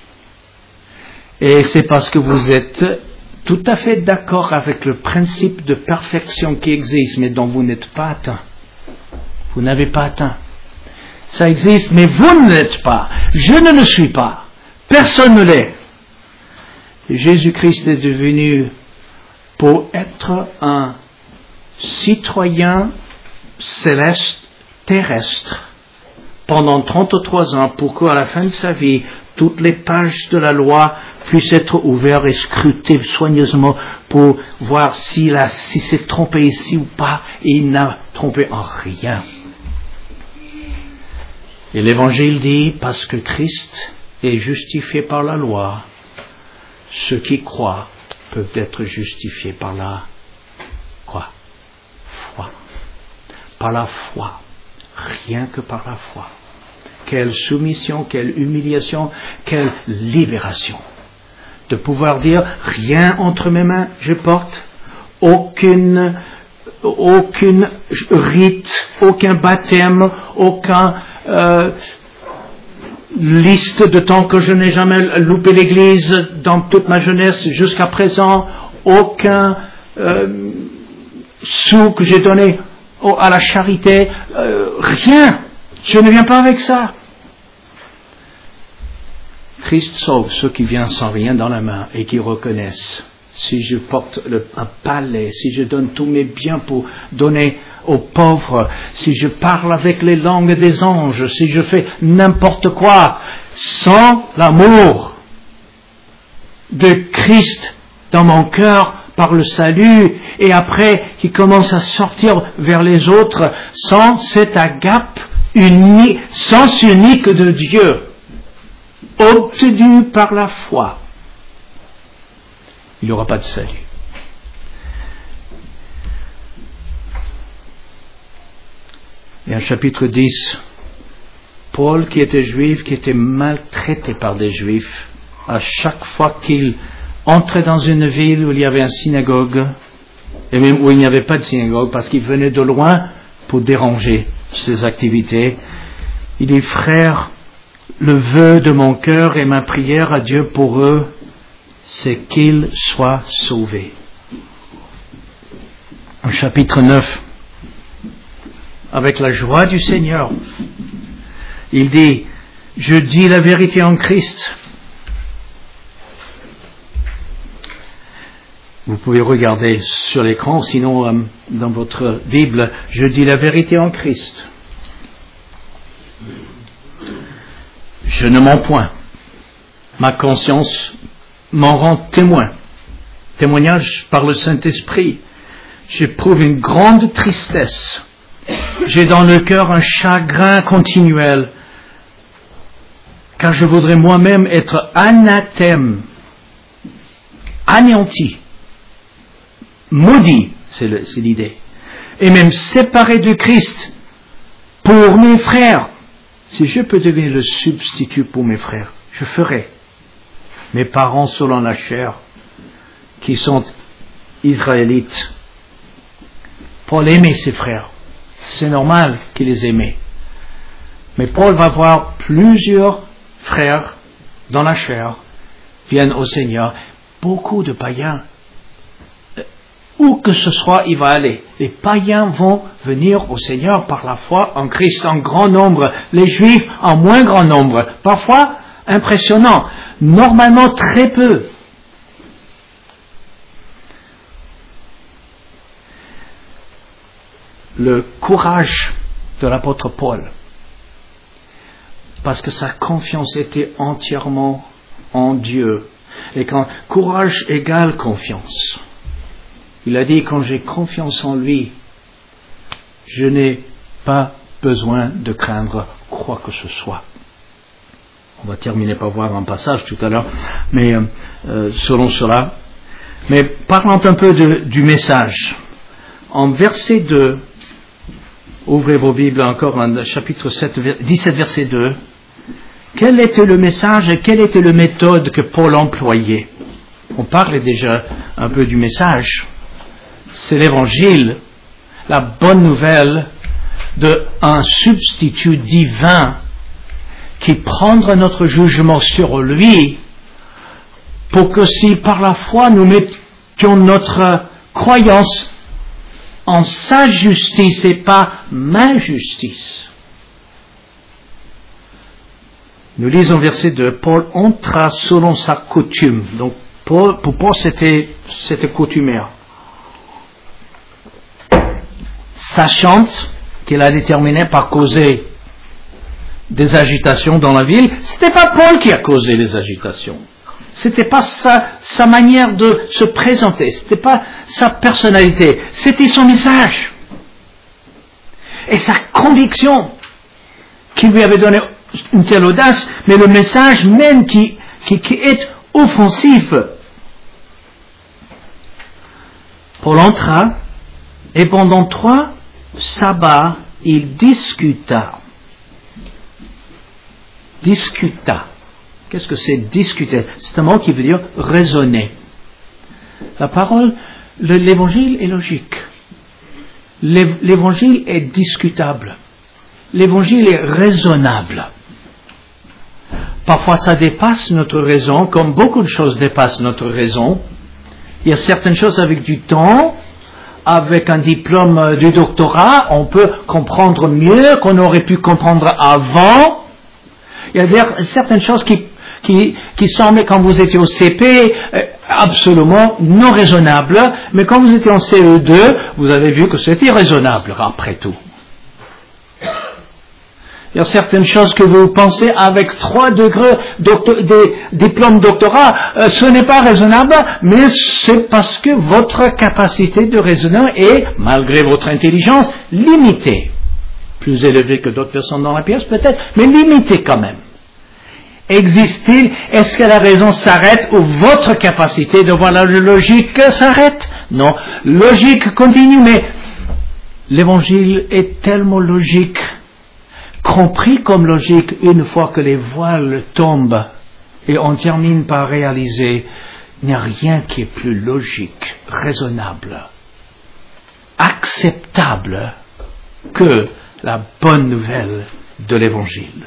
Et c'est parce que vous êtes tout à fait d'accord avec le principe de perfection qui existe, mais dont vous n'êtes pas atteint. Vous n'avez pas atteint. Ça existe, mais vous ne l'êtes pas. Je ne le suis pas. Personne ne l'est. Et Jésus-Christ est devenu pour être un citoyen céleste, terrestre, pendant 33 ans, pour qu'à la fin de sa vie, toutes les pages de la loi puissent être ouvertes et scrutées soigneusement pour voir s'il s'est trompé ici ou pas, et il n'a trompé en rien. Et l'Évangile dit, parce que Christ est justifié par la loi, ceux qui croient peuvent être justifiés par la quoi? Foi. Par la foi. Rien que par la foi. Quelle soumission, quelle humiliation, quelle libération. De pouvoir dire, rien entre mes mains je porte, aucune rite, aucun baptême, aucun liste de temps que je n'ai jamais loupé l'église dans toute ma jeunesse jusqu'à présent, aucun sou que j'ai donné à la charité, rien. Je ne viens pas avec ça. Christ sauve ceux qui viennent sans rien dans la main et qui reconnaissent. Si je porte un palais, si je donne tous mes biens pour donner aux pauvres, si je parle avec les langues des anges, si je fais n'importe quoi, sans l'amour de Christ dans mon cœur par le salut, et après qui commence à sortir vers les autres, sans cette agape unique, sens unique de Dieu, obtenu par la foi, il n'y aura pas de salut. Et en chapitre 10, Paul, qui était juif, qui était maltraité par des juifs, à chaque fois qu'il entrait dans une ville où il y avait une synagogue, et même où il n'y avait pas de synagogue, parce qu'il venait de loin pour déranger ses activités, il dit, frères, le vœu de mon cœur et ma prière à Dieu pour eux, c'est qu'ils soient sauvés. Au chapitre 9, avec la joie du Seigneur, il dit, je dis la vérité en Christ. Vous pouvez regarder sur l'écran, sinon dans votre Bible, je dis la vérité en Christ. Je ne mens point. Ma conscience m'en rend témoin. Témoignage par le Saint-Esprit. J'éprouve une grande tristesse. J'ai dans le cœur un chagrin continuel, car je voudrais moi-même être anathème, anéanti, maudit, c'est l'idée, et même séparé de Christ pour mes frères. Si je peux devenir le substitut pour mes frères, je ferai. Mes parents selon la chair, qui sont israélites. Paul aimait ses frères. C'est normal qu'il les aimait. Mais Paul va voir plusieurs frères dans la chair viennent au Seigneur. Beaucoup de païens. Où que ce soit, il va aller. Les païens vont venir au Seigneur par la foi en Christ en grand nombre. Les Juifs en moins grand nombre. Parfois, impressionnant. Normalement, très peu. Le courage de l'apôtre Paul, parce que sa confiance était entièrement en Dieu. Et quand courage égale confiance, il a dit, quand j'ai confiance en lui, je n'ai pas besoin de craindre quoi que ce soit. On va terminer par voir un passage tout à l'heure, mais selon cela. Mais parlons un peu du message. En verset 2, ouvrez vos Bibles encore en chapitre 17, verset 2. Quel était le message et quelle était la méthode que Paul employait? On parlait déjà un peu du message. c'est l'évangile, la bonne nouvelle d'un substitut divin qui prendra notre jugement sur lui pour que si par la foi nous mettions notre croyance en sa justice et pas ma justice. Nous lisons verset 2, Paul entra selon sa coutume. Donc pour Paul c'était coutumière. Sachant qu'il a déterminé par causer des agitations dans la ville, c'était pas Paul qui a causé les agitations. C'était pas sa manière de se présenter, c'était pas sa personnalité, c'était son message. Et sa conviction qui lui avait donné une telle audace, mais le message même qui est offensif. Paul entra et pendant 3 sabbats, il discuta. Qu'est-ce que c'est discuter? C'est un mot qui veut dire raisonner. La parole, l'évangile est logique. L'évangile est discutable. L'évangile est raisonnable. Parfois ça dépasse notre raison, comme beaucoup de choses dépassent notre raison. Il y a certaines choses avec du temps, avec un diplôme du doctorat, on peut comprendre mieux qu'on aurait pu comprendre avant. Il y a certaines choses qui semblaient quand vous étiez au CP absolument non raisonnables, mais quand vous étiez en CE2, vous avez vu que c'était raisonnable après tout. Il y a certaines choses que vous pensez avec 3 degrés des diplômes doctorat, ce n'est pas raisonnable, mais c'est parce que votre capacité de raisonner est, malgré votre intelligence, limitée. Plus élevée que d'autres personnes dans la pièce peut-être, mais limitée quand même. Existe-t-il, est-ce que la raison s'arrête ou votre capacité de voir la logique s'arrête? Non, logique continue, mais l'évangile est tellement logique, compris comme logique une fois que les voiles tombent et on termine par réaliser il n'y a rien qui est plus logique, raisonnable, acceptable que la bonne nouvelle de l'évangile.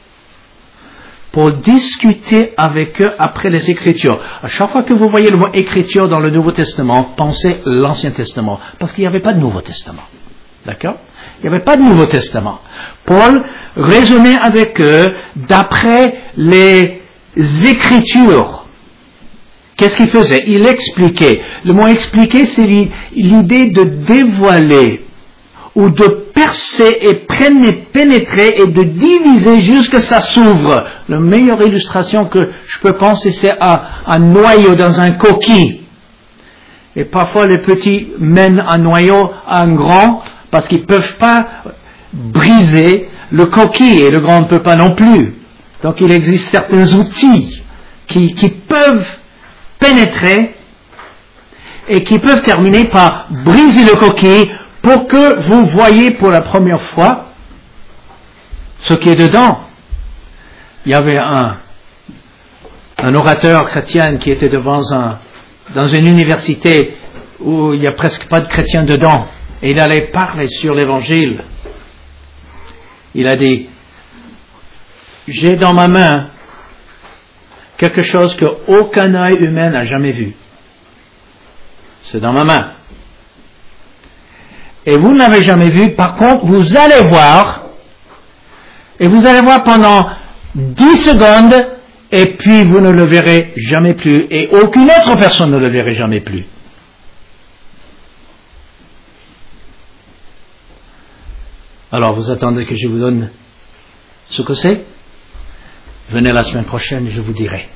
Pour discuter avec eux après les Écritures. À chaque fois que vous voyez le mot Écriture dans le Nouveau Testament, pensez l'Ancien Testament, parce qu'il n'y avait pas de Nouveau Testament. D'accord? Il n'y avait pas de Nouveau Testament. Paul raisonnait avec eux d'après les Écritures. Qu'est-ce qu'il faisait? Il expliquait. Le mot expliquer, c'est l'idée de dévoiler ou de percer et pénétrer et de diviser jusqu'à ce que ça s'ouvre. La meilleure illustration que je peux penser, c'est un noyau dans un coquille. Et parfois les petits mènent un noyau à un grand parce qu'ils ne peuvent pas briser le coquille et le grand ne peut pas non plus. Donc il existe certains outils qui peuvent pénétrer et qui peuvent terminer par briser le coquille pour que vous voyez pour la première fois ce qui est dedans. Il y avait un orateur chrétien qui était dans une université où il n'y a presque pas de chrétiens dedans. Et il allait parler sur l'évangile. Il a dit, j'ai dans ma main quelque chose qu'aucun œil humain n'a jamais vu. C'est dans ma main. Et vous ne l'avez jamais vu, par contre, vous allez voir, et vous allez voir pendant 10 secondes, et puis vous ne le verrez jamais plus, et aucune autre personne ne le verrait jamais plus. Alors, vous attendez que je vous donne ce que c'est? Venez la semaine prochaine et je vous dirai.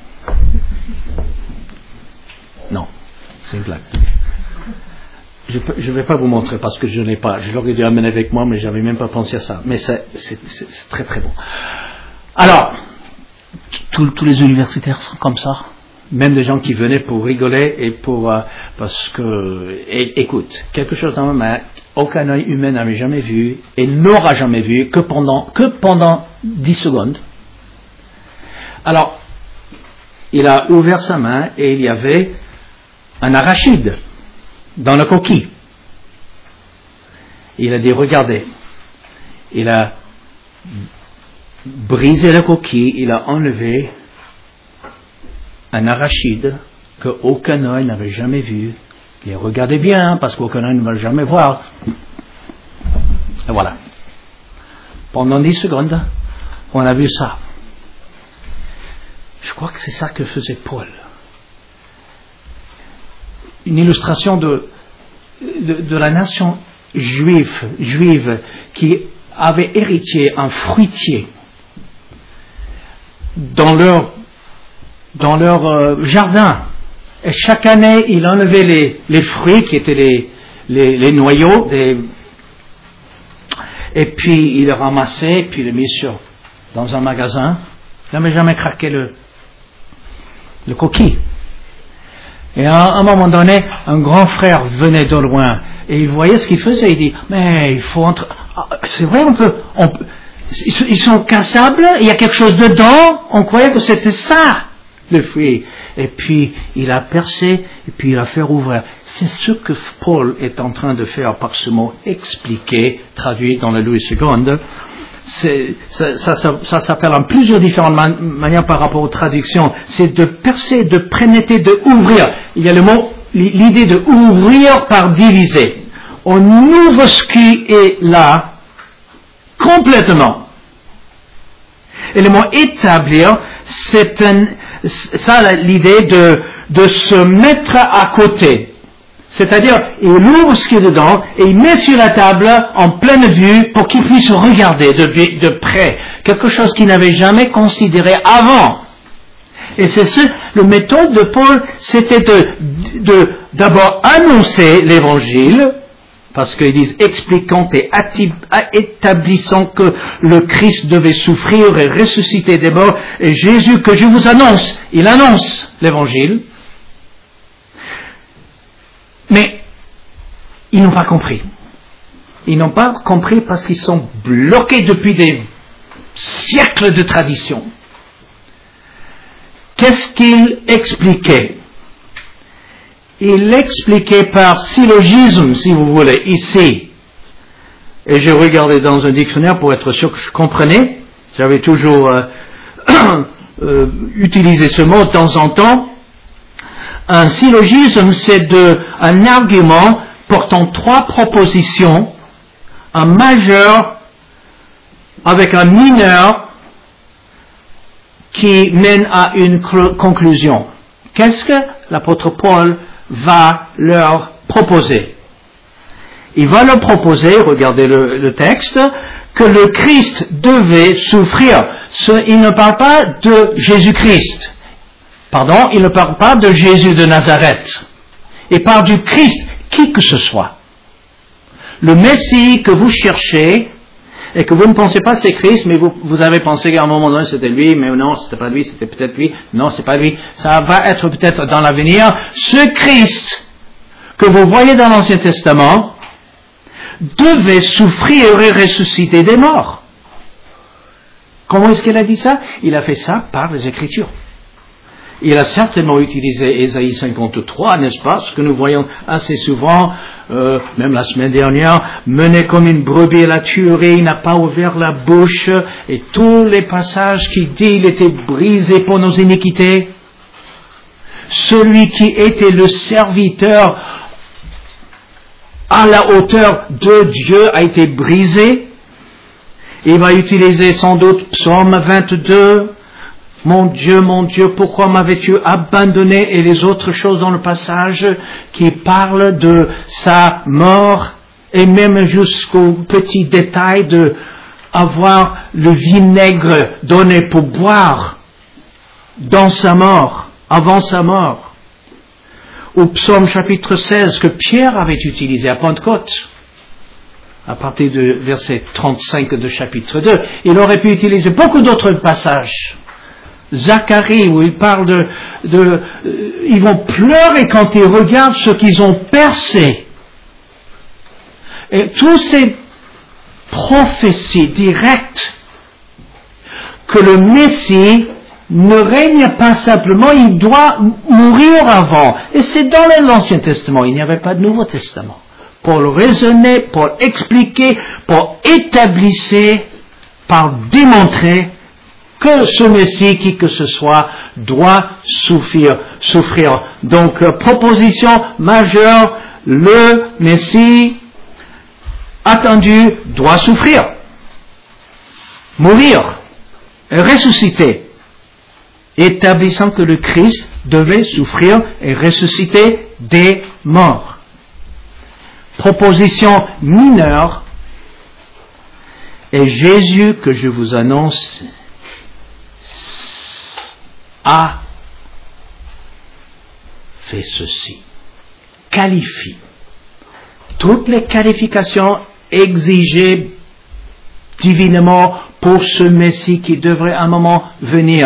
Non, c'est une blague. Je ne vais pas vous montrer parce que je n'ai pas. Je l'aurais dû amener avec moi, mais je n'avais même pas pensé à ça. Mais c'est très très bon. Alors, tous les universitaires sont comme ça. Même des gens qui venaient pour rigoler et parce que, écoute, quelque chose dans ma main, aucun œil humain n'avait jamais vu et n'aura jamais vu que pendant 10 secondes. Alors, il a ouvert sa main et il y avait un arachide dans la coquille. Il a dit, regardez, il a brisé la coquille, il a enlevé un arachide qu'aucun œil n'avait jamais vu. Et regardez bien, parce qu'aucun œil ne va jamais voir. Et voilà. Pendant 10 secondes, on a vu ça. Je crois que c'est ça que faisait Paul. Une illustration de la nation juive qui avait hérité un fruitier dans leur jardin. Et chaque année, il enlevait les fruits qui étaient les noyaux, et puis il les ramassait, et puis il les mis dans un magasin. Il n'avait jamais craqué le coquille. Et à un moment donné, un grand frère venait de loin, et il voyait ce qu'il faisait. Il dit, mais il faut entrer. C'est vrai, on peut, ils sont cassables, il y a quelque chose dedans, on croyait que c'était ça, le fruit. Et puis, il a percé, et puis il a fait ouvrir. C'est ce que Paul est en train de faire par ce mot expliquer, traduit dans le Louis II. Ça s'appelle en plusieurs différentes manières par rapport aux traductions. C'est de percer, de pénétrer, de ouvrir. Il y a l'idée de ouvrir par diviser. On ouvre ce qui est là complètement. Et le mot établir, c'est l'idée de se mettre à côté. C'est-à-dire, il ouvre ce qui est dedans et il met sur la table en pleine vue pour qu'il puisse regarder de près quelque chose qu'il n'avait jamais considéré avant. Et c'est le méthode de Paul, c'était d'abord annoncer l'évangile, parce qu'ils disent expliquant et établissant que le Christ devait souffrir et ressusciter des morts, et Jésus que je vous annonce, il annonce l'évangile. Mais ils n'ont pas compris. Ils n'ont pas compris parce qu'ils sont bloqués depuis des siècles de tradition. Qu'est-ce qu'il expliquait? Il l'expliquait par syllogisme, si vous voulez, ici. Et j'ai regardé dans un dictionnaire pour être sûr que je comprenais. J'avais toujours utilisé ce mot de temps en temps. Un syllogisme, c'est un argument portant 3 propositions, un majeur avec un mineur qui mène à une conclusion. Qu'est-ce que l'apôtre Paul va leur proposer? Il va leur proposer, regardez le texte, que le Christ devait souffrir. Il ne parle pas de Jésus-Christ. Pardon, il ne parle pas de Jésus de Nazareth. Il parle du Christ, qui que ce soit. Le Messie que vous cherchez, et que vous ne pensez pas c'est Christ, mais vous avez pensé qu'à un moment donné c'était lui, mais non, c'était pas lui, c'était peut-être lui, non, c'est pas lui, ça va être peut-être dans l'avenir. Ce Christ que vous voyez dans l'Ancien Testament devait souffrir et ressusciter des morts. Comment est-ce qu'il a dit ça? Il a fait ça par les Écritures. Il a certainement utilisé Ésaïe 53, n'est-ce pas, ce que nous voyons assez souvent, même la semaine dernière, mené comme une brebis à la tuerie, il n'a pas ouvert la bouche, et tous les passages qui dit il était brisé pour nos iniquités. Celui qui était le serviteur à la hauteur de Dieu a été brisé. Il va utiliser sans doute Psaume 22, mon Dieu, pourquoi m'avais-tu abandonné, et les autres choses dans le passage qui parlent de sa mort, et même jusqu'au petit détail de avoir le vinaigre donné pour boire dans sa mort, avant sa mort. Au psaume chapitre 16 que Pierre avait utilisé à Pentecôte, à partir du verset 35 de chapitre 2. Il aurait pu utiliser beaucoup d'autres passages. Zacharie, où il parle ils vont pleurer quand ils regardent ce qu'ils ont percé. Et toutes ces prophéties directes que le Messie ne règne pas simplement, il doit mourir avant. Et c'est dans l'Ancien Testament, il n'y avait pas de Nouveau Testament. pour le raisonner, pour expliquer, pour établir, par démontrer que ce Messie, qui que ce soit, doit souffrir. Donc, proposition majeure, le Messie attendu doit souffrir, mourir et ressusciter, établissant que le Christ devait souffrir et ressusciter des morts. Proposition mineure, et Jésus que je vous annonce a fait ceci, qualifie toutes les qualifications exigées divinement pour ce Messie qui devrait à un moment venir.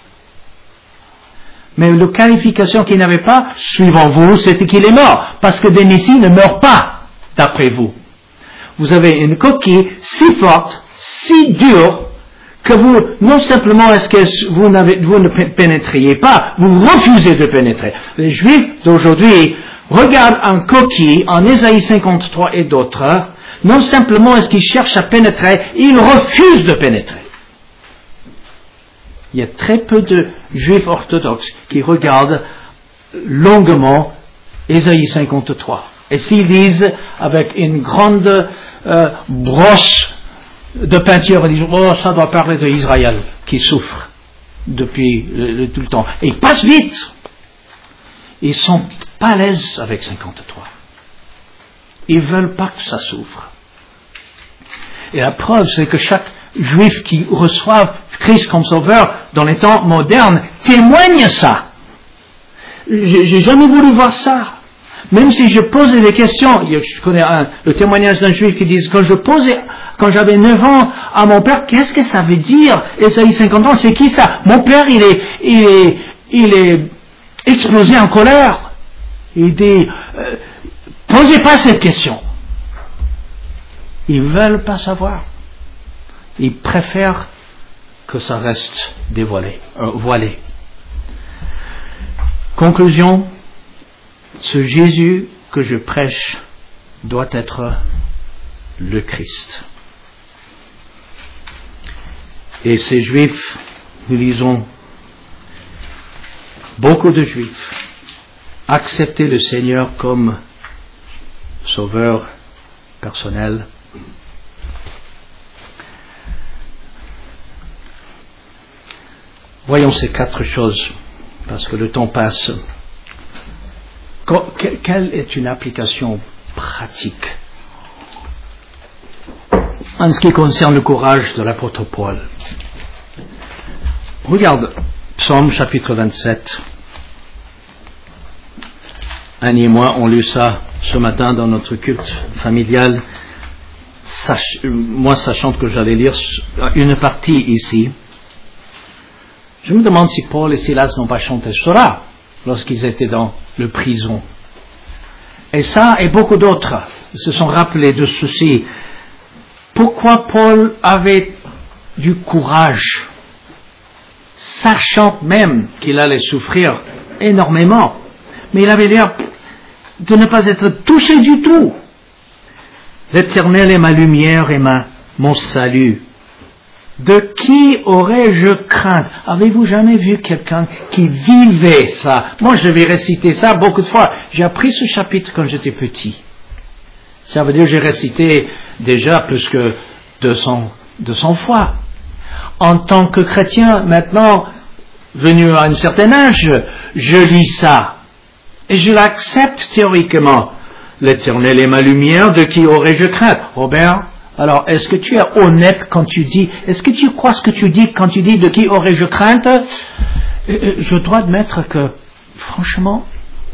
Mais la qualification qu'il n'avait pas, suivant vous, c'était qu'il est mort, parce que des messies ne meurent pas, d'après vous. Vous avez une coquille si forte, si dure, que vous, non simplement est-ce que vous ne pénétriez pas, vous refusez de pénétrer. Les Juifs d'aujourd'hui regardent un coquille en Ésaïe 53 et d'autres, non simplement est-ce qu'ils cherchent à pénétrer, ils refusent de pénétrer. Il y a très peu de Juifs orthodoxes qui regardent longuement Ésaïe 53. Et s'ils lisent avec une grande broche de peinture, ils disent, oh, ça doit parler d'Israël qui souffre depuis tout le temps. Et ils passent vite. Ils sont pas à l'aise avec 53. Ils veulent pas que ça souffre. Et la preuve, c'est que chaque Juif qui reçoit Christ comme sauveur dans les temps modernes témoigne ça. J'ai jamais voulu voir ça. Même si je posais des questions, je connais le témoignage d'un Juif qui dit, quand j'avais 9 ans, à mon père, qu'est-ce que ça veut dire, Ésaïe 50 ans, c'est qui ça? Mon père, il est explosé en colère. Il dit, posez pas cette question. Ils veulent pas savoir. Ils préfèrent que ça reste voilé. Conclusion, ce Jésus que je prêche doit être le Christ. Et ces Juifs, nous lisons, beaucoup de Juifs acceptaient le Seigneur comme sauveur personnel. Voyons ces 4 choses, parce que le temps passe. Quelle est une application pratique en ce qui concerne le courage de l'apôtre Paul? Regarde, Psaume chapitre 27. Annie et moi, on lit ça ce matin dans notre culte familial, moi sachant que j'allais lire une partie ici. Je me demande si Paul et Silas n'ont pas chanté cela lorsqu'ils étaient dans le prison. Et ça et beaucoup d'autres se sont rappelés de ceci. Pourquoi Paul avait du courage, sachant même qu'il allait souffrir énormément, mais il avait l'air de ne pas être touché du tout. L'Éternel est ma lumière et mon salut. De qui aurais-je crainte? Avez-vous jamais vu quelqu'un qui vivait ça? Moi, je vais réciter ça beaucoup de fois. J'ai appris ce chapitre quand j'étais petit. Ça veut dire que j'ai récité déjà plus que 200 fois. En tant que chrétien, maintenant, venu à un certain âge, je lis ça. Et je l'accepte théoriquement. L'Éternel est ma lumière, de qui aurais-je crainte? Robert, alors, est-ce que tu es honnête quand tu dis, est-ce que tu crois ce que tu dis quand tu dis de qui aurais-je crainte? Je dois admettre que, franchement,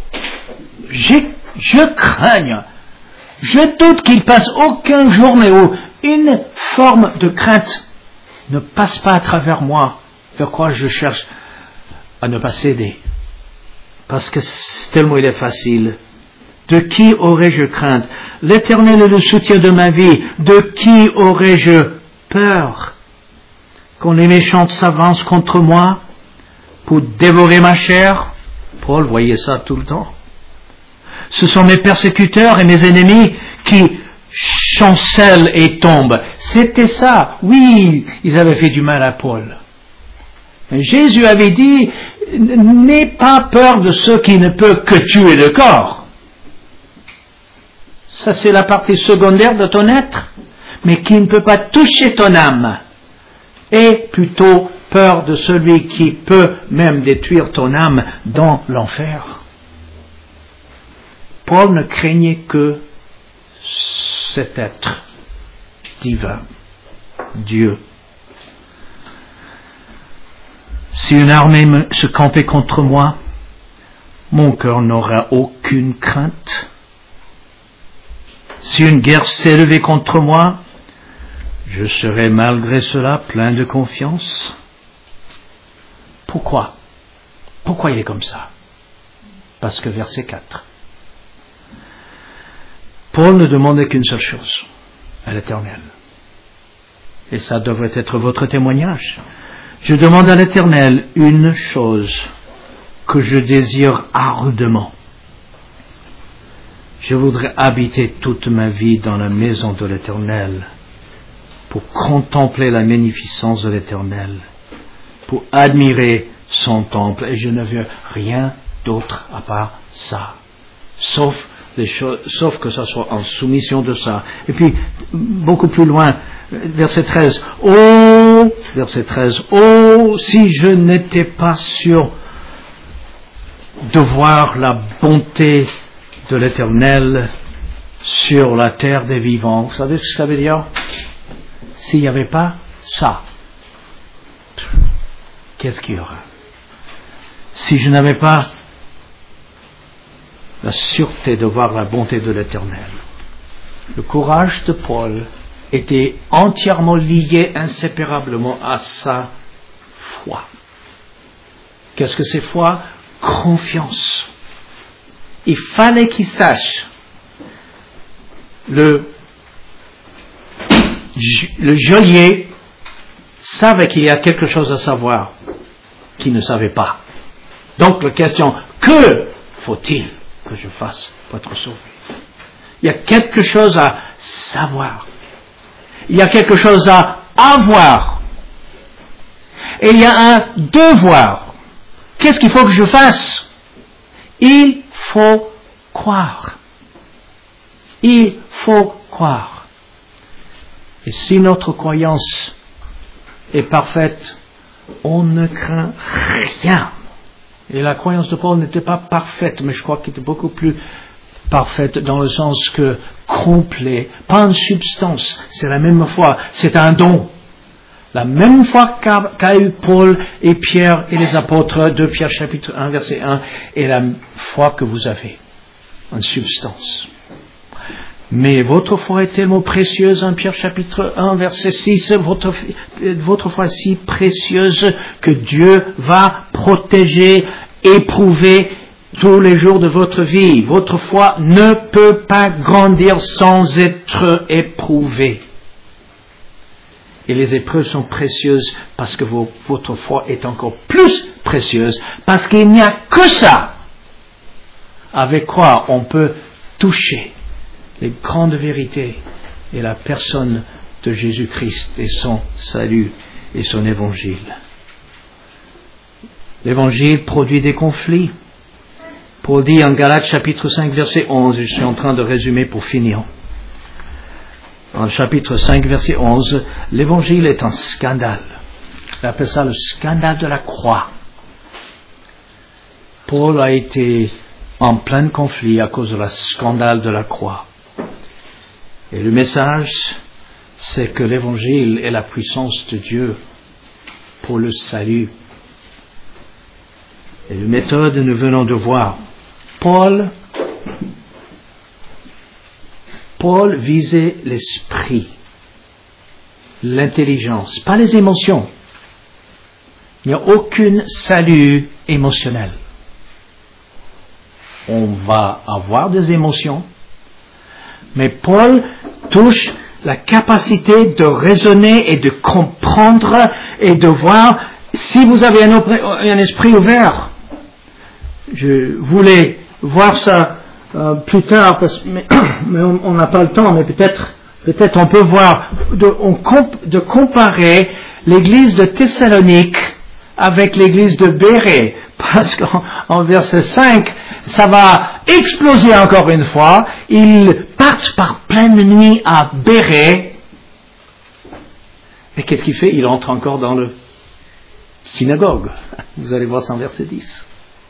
je crains. Je doute qu'il passe aucune journée où une forme de crainte ne passe pas à travers moi, vers quoi je cherche à ne pas céder. Parce que tellement il est facile. De qui aurais-je crainte? L'Éternel est le soutien de ma vie. De qui aurais-je peur? Quand les méchants s'avancent contre moi pour dévorer ma chair? Paul voyait ça tout le temps. Ce sont mes persécuteurs et mes ennemis qui chancellent et tombent. C'était ça. Oui, ils avaient fait du mal à Paul. Mais Jésus avait dit, n'aie pas peur de ceux qui ne peuvent que tuer le corps. Ça, c'est la partie secondaire de ton être, mais qui ne peut pas toucher ton âme. Et plutôt peur de celui qui peut même détruire ton âme dans l'enfer. Paul ne craignait que cet être divin, Dieu. Si une armée se campait contre moi, mon cœur n'aura aucune crainte. Si une guerre s'élevait contre moi, je serai malgré cela plein de confiance. Pourquoi? Pourquoi il est comme ça? Parce que verset 4. Paul ne demandait qu'une seule chose, à l'Éternel. Et ça devrait être votre témoignage. Je demande à l'Éternel une chose que je désire ardemment. Je voudrais habiter toute ma vie dans la maison de l'Éternel, pour contempler la magnificence de l'Éternel, pour admirer son temple, et je ne veux rien d'autre à part ça, sauf que ça soit en soumission de ça. Et puis, beaucoup plus loin, verset 13, oh, si je n'étais pas sûr de voir la bonté de l'Éternel sur la terre des vivants. Vous savez ce que ça veut dire? S'il n'y avait pas ça, qu'est-ce qu'il y aura? Si je n'avais pas la sûreté de voir la bonté de l'Éternel. Le courage de Paul était entièrement lié inséparablement à sa foi. Qu'est-ce que c'est foi? Confiance. Il fallait qu'il sache. Le geôlier savait qu'il y a quelque chose à savoir qu'il ne savait pas. Donc la question, que faut-il que je fasse pour être sauvé? Il y a quelque chose à savoir. Il y a quelque chose à avoir. Et il y a un devoir. Qu'est-ce qu'il faut que je fasse? Il faut croire. Il faut croire. Et si notre croyance est parfaite, on ne craint rien. Et la croyance de Paul n'était pas parfaite, mais je crois qu'elle était beaucoup plus parfaite dans le sens que complet, pas en substance. C'est la même foi, c'est un don. La même foi qu'a eu Paul et Pierre et les apôtres, 2 Pierre chapitre 1 verset 1, est la foi que vous avez, en substance. Mais votre foi est tellement précieuse, 1 Pierre chapitre 1 verset 6, votre foi est si précieuse que Dieu va protéger, éprouver tous les jours de votre vie. Votre foi ne peut pas grandir sans être éprouvée. Et les épreuves sont précieuses parce que votre foi est encore plus précieuse, parce qu'il n'y a que ça avec quoi on peut toucher les grandes vérités et la personne de Jésus-Christ et son salut et son évangile. L'évangile produit des conflits. Paul dit en Galates chapitre 5 verset 11, je suis en train de résumer pour finir. Dans le chapitre 5 verset 11, l'évangile est un scandale. Il appelle ça le scandale de la croix. Paul a été en plein conflit à cause de la scandale de la croix. Et le message, c'est que l'évangile est la puissance de Dieu pour le salut. Et la méthode, nous venons de voir. Paul visait l'esprit, l'intelligence, pas les émotions. Il n'y a aucun salut émotionnel. On va avoir des émotions, mais Paul touche la capacité de raisonner et de comprendre et de voir si vous avez un esprit ouvert. Je voulais voir ça plus tard, mais on n'a pas le temps, mais peut-être on peut voir de comparer l'église de Thessalonique avec l'église de Bérée, parce qu'en verset 5, ça va exploser encore une fois. Ils partent par pleine nuit à Bérée. Et qu'est-ce qu'il fait? Il entre encore dans le synagogue. Vous allez voir ça en verset 10.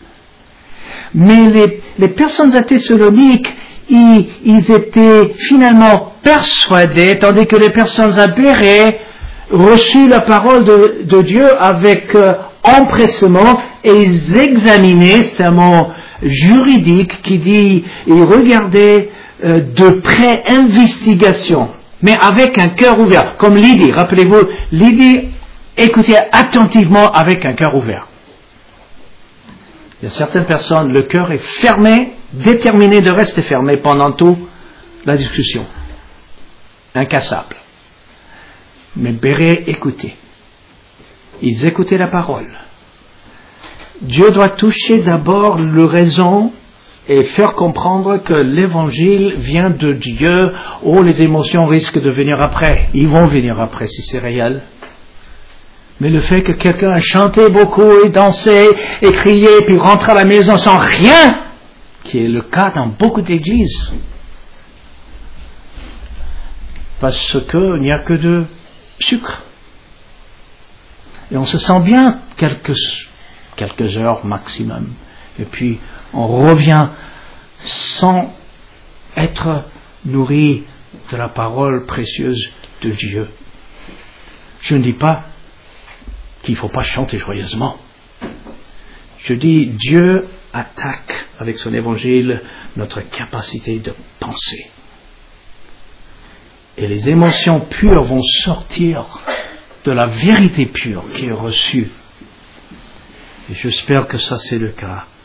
Mais les personnes à Thessalonique, ils étaient finalement persuadés, tandis que les personnes à Bérée reçurent la parole de Dieu avec empressement, et ils examinaient, c'est un mot juridique qui dit, ils regardaient de près, investigation, mais avec un cœur ouvert, comme Lydie. Rappelez-vous, Lydie écoutait attentivement avec un cœur ouvert. Il y a certaines personnes, le cœur est fermé, déterminé de rester fermé pendant toute la discussion. Incassable. Mais Bérée écoutait. Ils écoutaient la parole. Dieu doit toucher d'abord le raison et faire comprendre que l'évangile vient de Dieu. Oh, les émotions risquent de venir après. Ils vont venir après si c'est réel. Mais le fait que quelqu'un a chanté beaucoup et dansé et crié puis rentre à la maison sans rien, qui est le cas dans beaucoup d'églises, parce qu'il n'y a que de sucre. Et on se sent bien quelques heures maximum. Et puis on revient sans être nourri de la parole précieuse de Dieu. Je ne dis pas qu'il ne faut pas chanter joyeusement. Je dis, Dieu attaque avec son évangile notre capacité de penser. Et les émotions pures vont sortir de la vérité pure qui est reçue. Et j'espère que ça c'est le cas